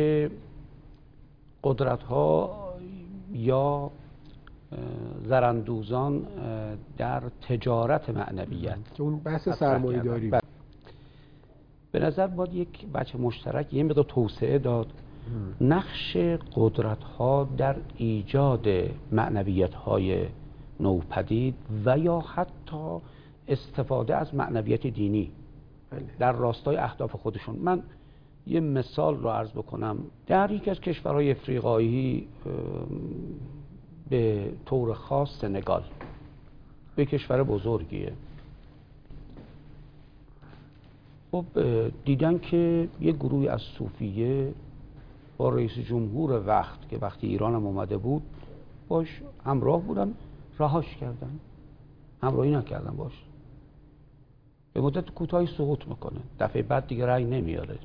قدرت‌ها یا زراندوزان در تجارت معنویت که اون بحث سرمایه‌داری به نظر باید یک بچه مشترک یه مقدار توسعه داد. نقش قدرت‌ها در ایجاد معنویت‌های نوپدید و یا حتی استفاده از معنویت دینی در راستای اهداف خودشون. من یه مثال رو عرض بکنم. در یکی از کشورهای افریقایی به طور خاص سنگال، به کشور بزرگیه، خب دیدن که یه گروهی از صوفیه با رئیس جمهور وقت که وقتی ایران هم اومده بود باش همراه بودن، رهاش کردن، همراهی نکردن باش، به مدت کوتاهی سقوط میکنه، دفعه بعد دیگه رأی نمیاره.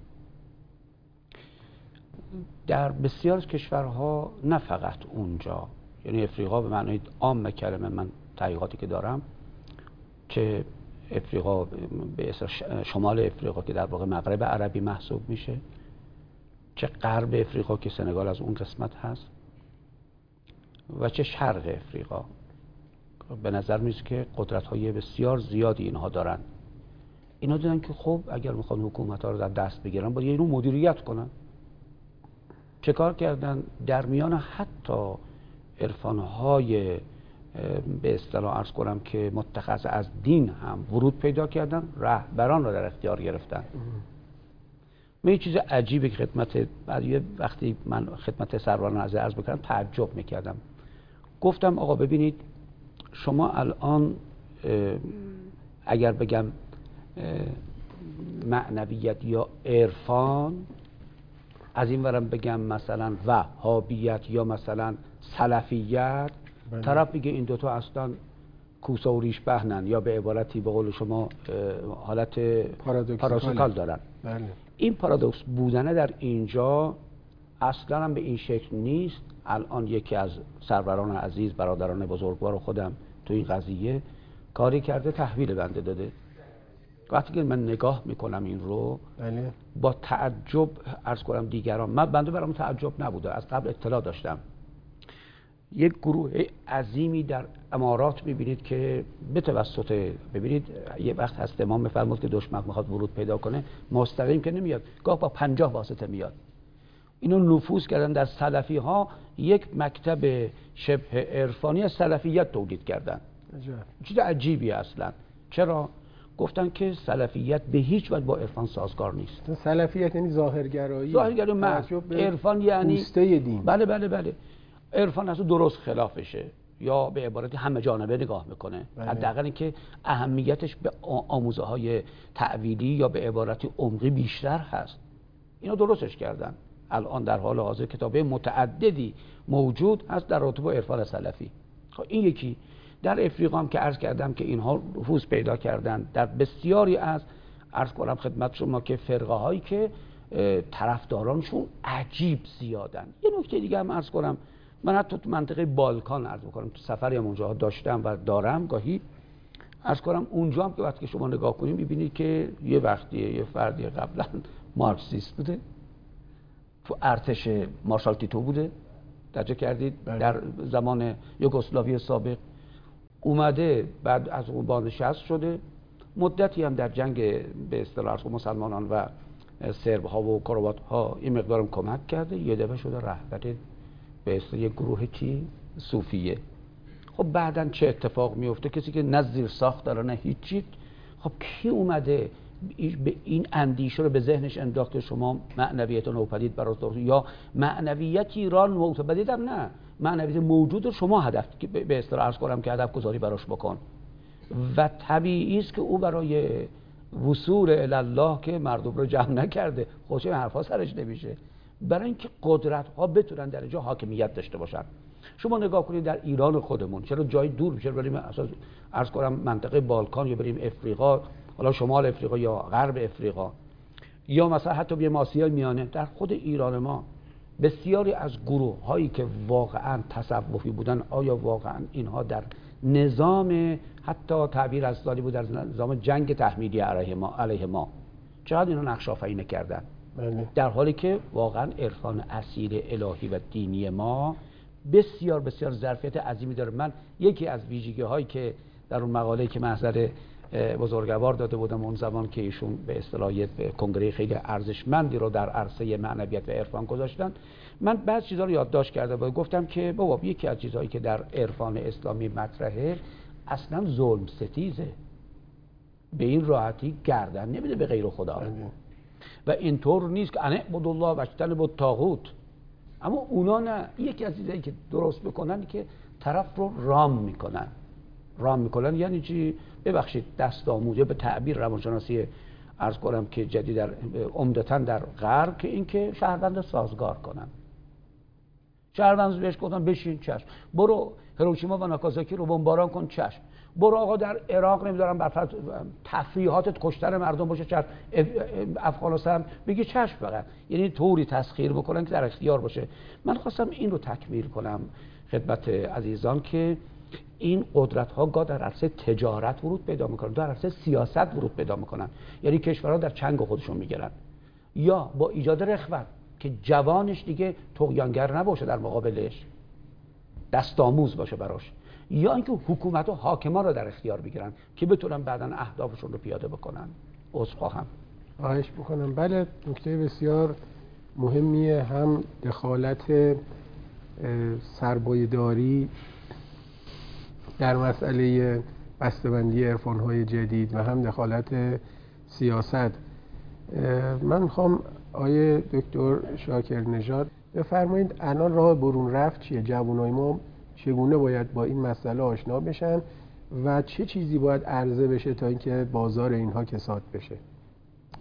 در بسیار از کشورها، نه فقط اونجا، یعنی افریقا به معنای عام کلمه، من تحقیقاتی که دارم، چه افریقا به شمال افریقا که در واقع مغرب عربی محسوب میشه، چه غرب افریقا که سنگال از اون قسمت هست و چه شرق افریقا، به نظر میاد که قدرت‌های بسیار زیادی اینها دارن. اینا دیدن که خب اگر میخوان حکومت‌ها رو در دست بگیرن باید اینو مدیریت کنن. چه کار کردن؟ در میان حتی عرفان‌های به اصطلاح عرض کنم که متخذ از دین هم ورود پیدا کردن، رهبران را در اختیار گرفتن. من یه چیز عجیبی که وقتی من خدمت سروران عرض بکردم تعجب میکردم. گفتم آقا ببینید شما الان اگر بگم معنویت یا عرفان، از این ورم بگم مثلا وهابیت یا مثلا سلفیت، طرف میگه این دوتا اصلا کوسه و ریش بهنن، یا به عبارتی به قول شما حالت پارادوکسیکال دارن. بله. این پارادوکس بودنه در اینجا اصلا هم به این شکل نیست. الان یکی از سروران عزیز، برادران بزرگوار خودم تو این قضیه کاری کرده، تحویل بنده داده. وقتی که من نگاه میکنم این رو بله. با تعجب عرض کنم دیگران، من بنده برام تعجب نبوده، از قبل اطلاع داشتم. یک گروه عظیمی در امارات میبینید که به توسط، ببینید یه وقت هست امام میفرمود که دشمن میخواد ورود پیدا کنه مستقیم که نمیاد، گاه با 50 واسطه میاد. اینو نفوذ کردن در سلفی ها، یک مکتب شبه عرفانی از سلفیت تولید کردن. چیز عجیبی اصلا. چرا؟ گفتن که سلفیت به هیچ وجه با عرفان سازگار نیست. سلفیت یعنی ظاهرگرایی، ظاهرگرایی محض. عرفان یعنی پوسته دین. بله بله بله. عرفان اصلا درست خلافشه، یا به عبارتی همه جانبه نگاه میکنه. حداقل اینکه اهمیتش به آموزه های تعویلی یا به عبارتی عمقی بیشتر هست. اینو درستش کردن. الان در حال حاضر کتابه متعددی موجود هست در رابطه با عرفان سلفی. خب این یکی. در افریقا هم که عرض کردم که اینها نفوذ پیدا کردن در بسیاری از، عرض کنم خدمت شما که فرقه هایی که طرفدارانشون عجیب زیادن. یه نکته دیگه هم عرض کنم، من حتی تو منطقه بالکان عرض کنم، تو سفری هم اونجا داشتم و دارم گاهی، عرض کنم اونجا هم که وقتی شما نگاه کنیم می‌بینید که یه وقتی یه فردی قبلا مارکسیست بوده، تو ارتش مارشال تیتو بوده، توجه کردید؟ در زمان یوگسلاوی سابق اومده، بعد از اون بازنشست شده، مدتی هم در جنگ به اصطلاح مسلمانان و سرب ها و کروات ها این مقدارم کمک کرده، یه دفعه شده رهبر به اصطلاح یک گروه چی؟ صوفیه. خب بعدن چه اتفاق میفته؟ کسی که نه زیر ساخت داره نه هیچی. خب کی اومده به این اندیشه رو به ذهنش انداخته شما معنویت نوپدید براتون، یا معنویت ایران نوپدید هم نه، معنویت موجود رو شما هدف به اصطلاح عرض کنم که هدف گذاری براش بکن، و طبیعی است که او برای وصول الی الله که مردم رو جمع نکرده، خودش این حرفا سرش نمیشه، برای اینکه قدرت ها بتونن در اینجا حاکمیت داشته باشن. شما نگاه کنید در ایران خودمون، چرا جای دور میشه بریم اساس عرض کنم منطقه بالکان، یا بریم افریقا، حالا شمال افریقا یا غرب افریقا، یا مثلا حتی بیایم آسیای میانه، در خود ایران ما بسیاری از گروه هایی که واقعا تصوفی بودن، آیا واقعا اینها در نظام، حتی تعبیر از سالی بود، در نظام جنگ تحمیلی علیه ما چقدر اینا نقش آفرینی کردن؟ در حالی که واقعا عرفان اصیل الهی و دینی ما بسیار بسیار ظرفیت عظیمی داره. من یکی از ویژگی هایی که در اون مقاله‌ای که محضر بزرگوار داده بودم اون زمان که ایشون به اصطلاح کنگره خیلی ارزشمندی رو در عرصه معنویت و عرفان گذاشتن، من بعض چیزا رو یادداشت کرده بودم، گفتم که بابا یکی از چیزهایی که در عرفان اسلامی مطرحه اصلا ظلم ستیزه، به این راحتی گردن نمیده به غیر خدا، و اینطور نیست که اعبدوا الله واجتنبوا الطاغوت. اما اونا نه، یکی از چیزایی که درست بکنن که طرف رو رام میکنن. یعنی چی؟ ببخشید دست آموزه به تعبیر روانشناسی عرض کنم که جدید در عمدتاً در غرب، که این که شهروند سازگار کنن. شهروند بهش گفتن بشین، چشم، برو هیروشیما و ناکازاکی رو بمباران کن، چشم، برو آقا در عراق نمیدارم بر تفریحاتت کشتن مردم باشه، چشم، افغانستان بگی چشم، فقط یعنی طوری تسخیر بکنن که در اختیار باشه. من خواستم این رو تکمیل کنم خدمت عزیزان که این قدرت ها گاه در عرصه تجارت ورود پیدا میکنن، در عرصه سیاست ورود پیدا میکنن، یعنی کشورها در چنگ خودشون میگیرن، یا با ایجاد رخوت که جوانش دیگه طغیانگر نباشه در مقابلش، دست آموز باشه براش، یا اینکه حکومت و حاکمان رو در اختیار بگیرن که بتونن بعداً اهدافشون رو پیاده بکنن. عذرخواهم. خواهش میکنم. بله، نکته بسیار مهمیه، هم دخالت سرمایه‌داری در مسئله بسته‌بندی عرفان‌های جدید و هم دخالت سیاست. من میخوام آیه دکتر شاکر نژاد بفرمایید الان راه برون رفت چیه؟ جوانای ما چگونه باید با این مسئله آشنا بشن و چه چیزی باید عرضه بشه تا اینکه بازار اینها کساد بشه؟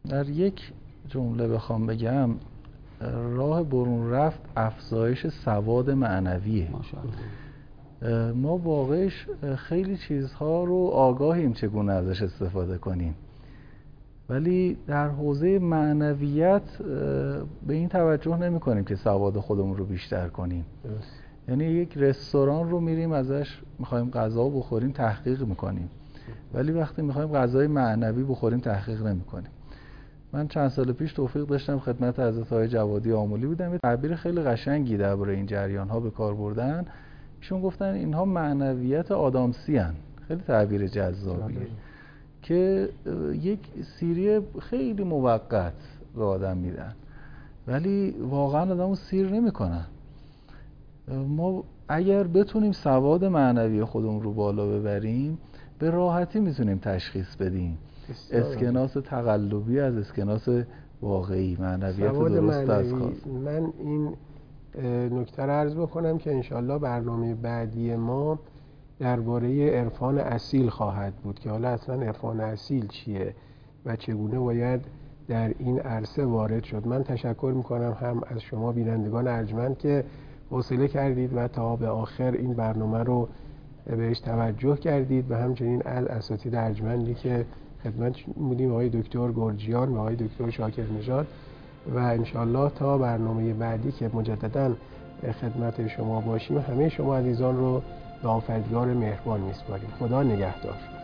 در یک جمله بخوام بگم، راه برون رفت افزایش سواد معنویه. ما واقعش خیلی چیزها رو آگاهیم چگونه ازش استفاده کنیم، ولی در حوزه معنویت به این توجه نمی کنیم که سواد خودمون رو بیشتر کنیم. یعنی یک رستوران رو میریم ازش میخوایم غذا بخوریم تحقیق میکنیم، ولی وقتی میخوایم غذای معنوی بخوریم تحقیق نمی کنیم. من چند سال پیش توفیق داشتم خدمت حضرت آقای جوادی آملی بودم، یه تعبیر خیلی قشنگی درباره این جریان ها به کار بردن. ایشون گفتن اینها معنویت آدامسی هن. خیلی تعبیر جذابیه که یک سیری خیلی موقت به آدم میدن، ولی واقعا آدمو سیر نمیکنن. ما اگر بتونیم سواد معنوی خودمون رو بالا ببریم، به راحتی میتونیم تشخیص بدیم اسکناس تقلبی از اسکناس واقعی، معنویت درست از خاص. من این نکته رو عرض بکنم که انشالله برنامه بعدی ما درباره عرفان اصیل خواهد بود که حالا اصلا عرفان اصیل چیه و چگونه باید در این عرصه وارد شد. من تشکر میکنم هم از شما بینندگان ارجمند که حوصله کردید و تا به آخر این برنامه رو بهش توجه کردید و همچنین از اساتید ارجمندی که خدمت بودیم، آقای دکتر گرجیان و آقای دکتر شاکر نژاد، و انشالله تا برنامه بعدی که مجددا خدمت شما باشیم همه شما عزیزان رو به آفریدگار مهربان میسپاریم. خدا نگهدار.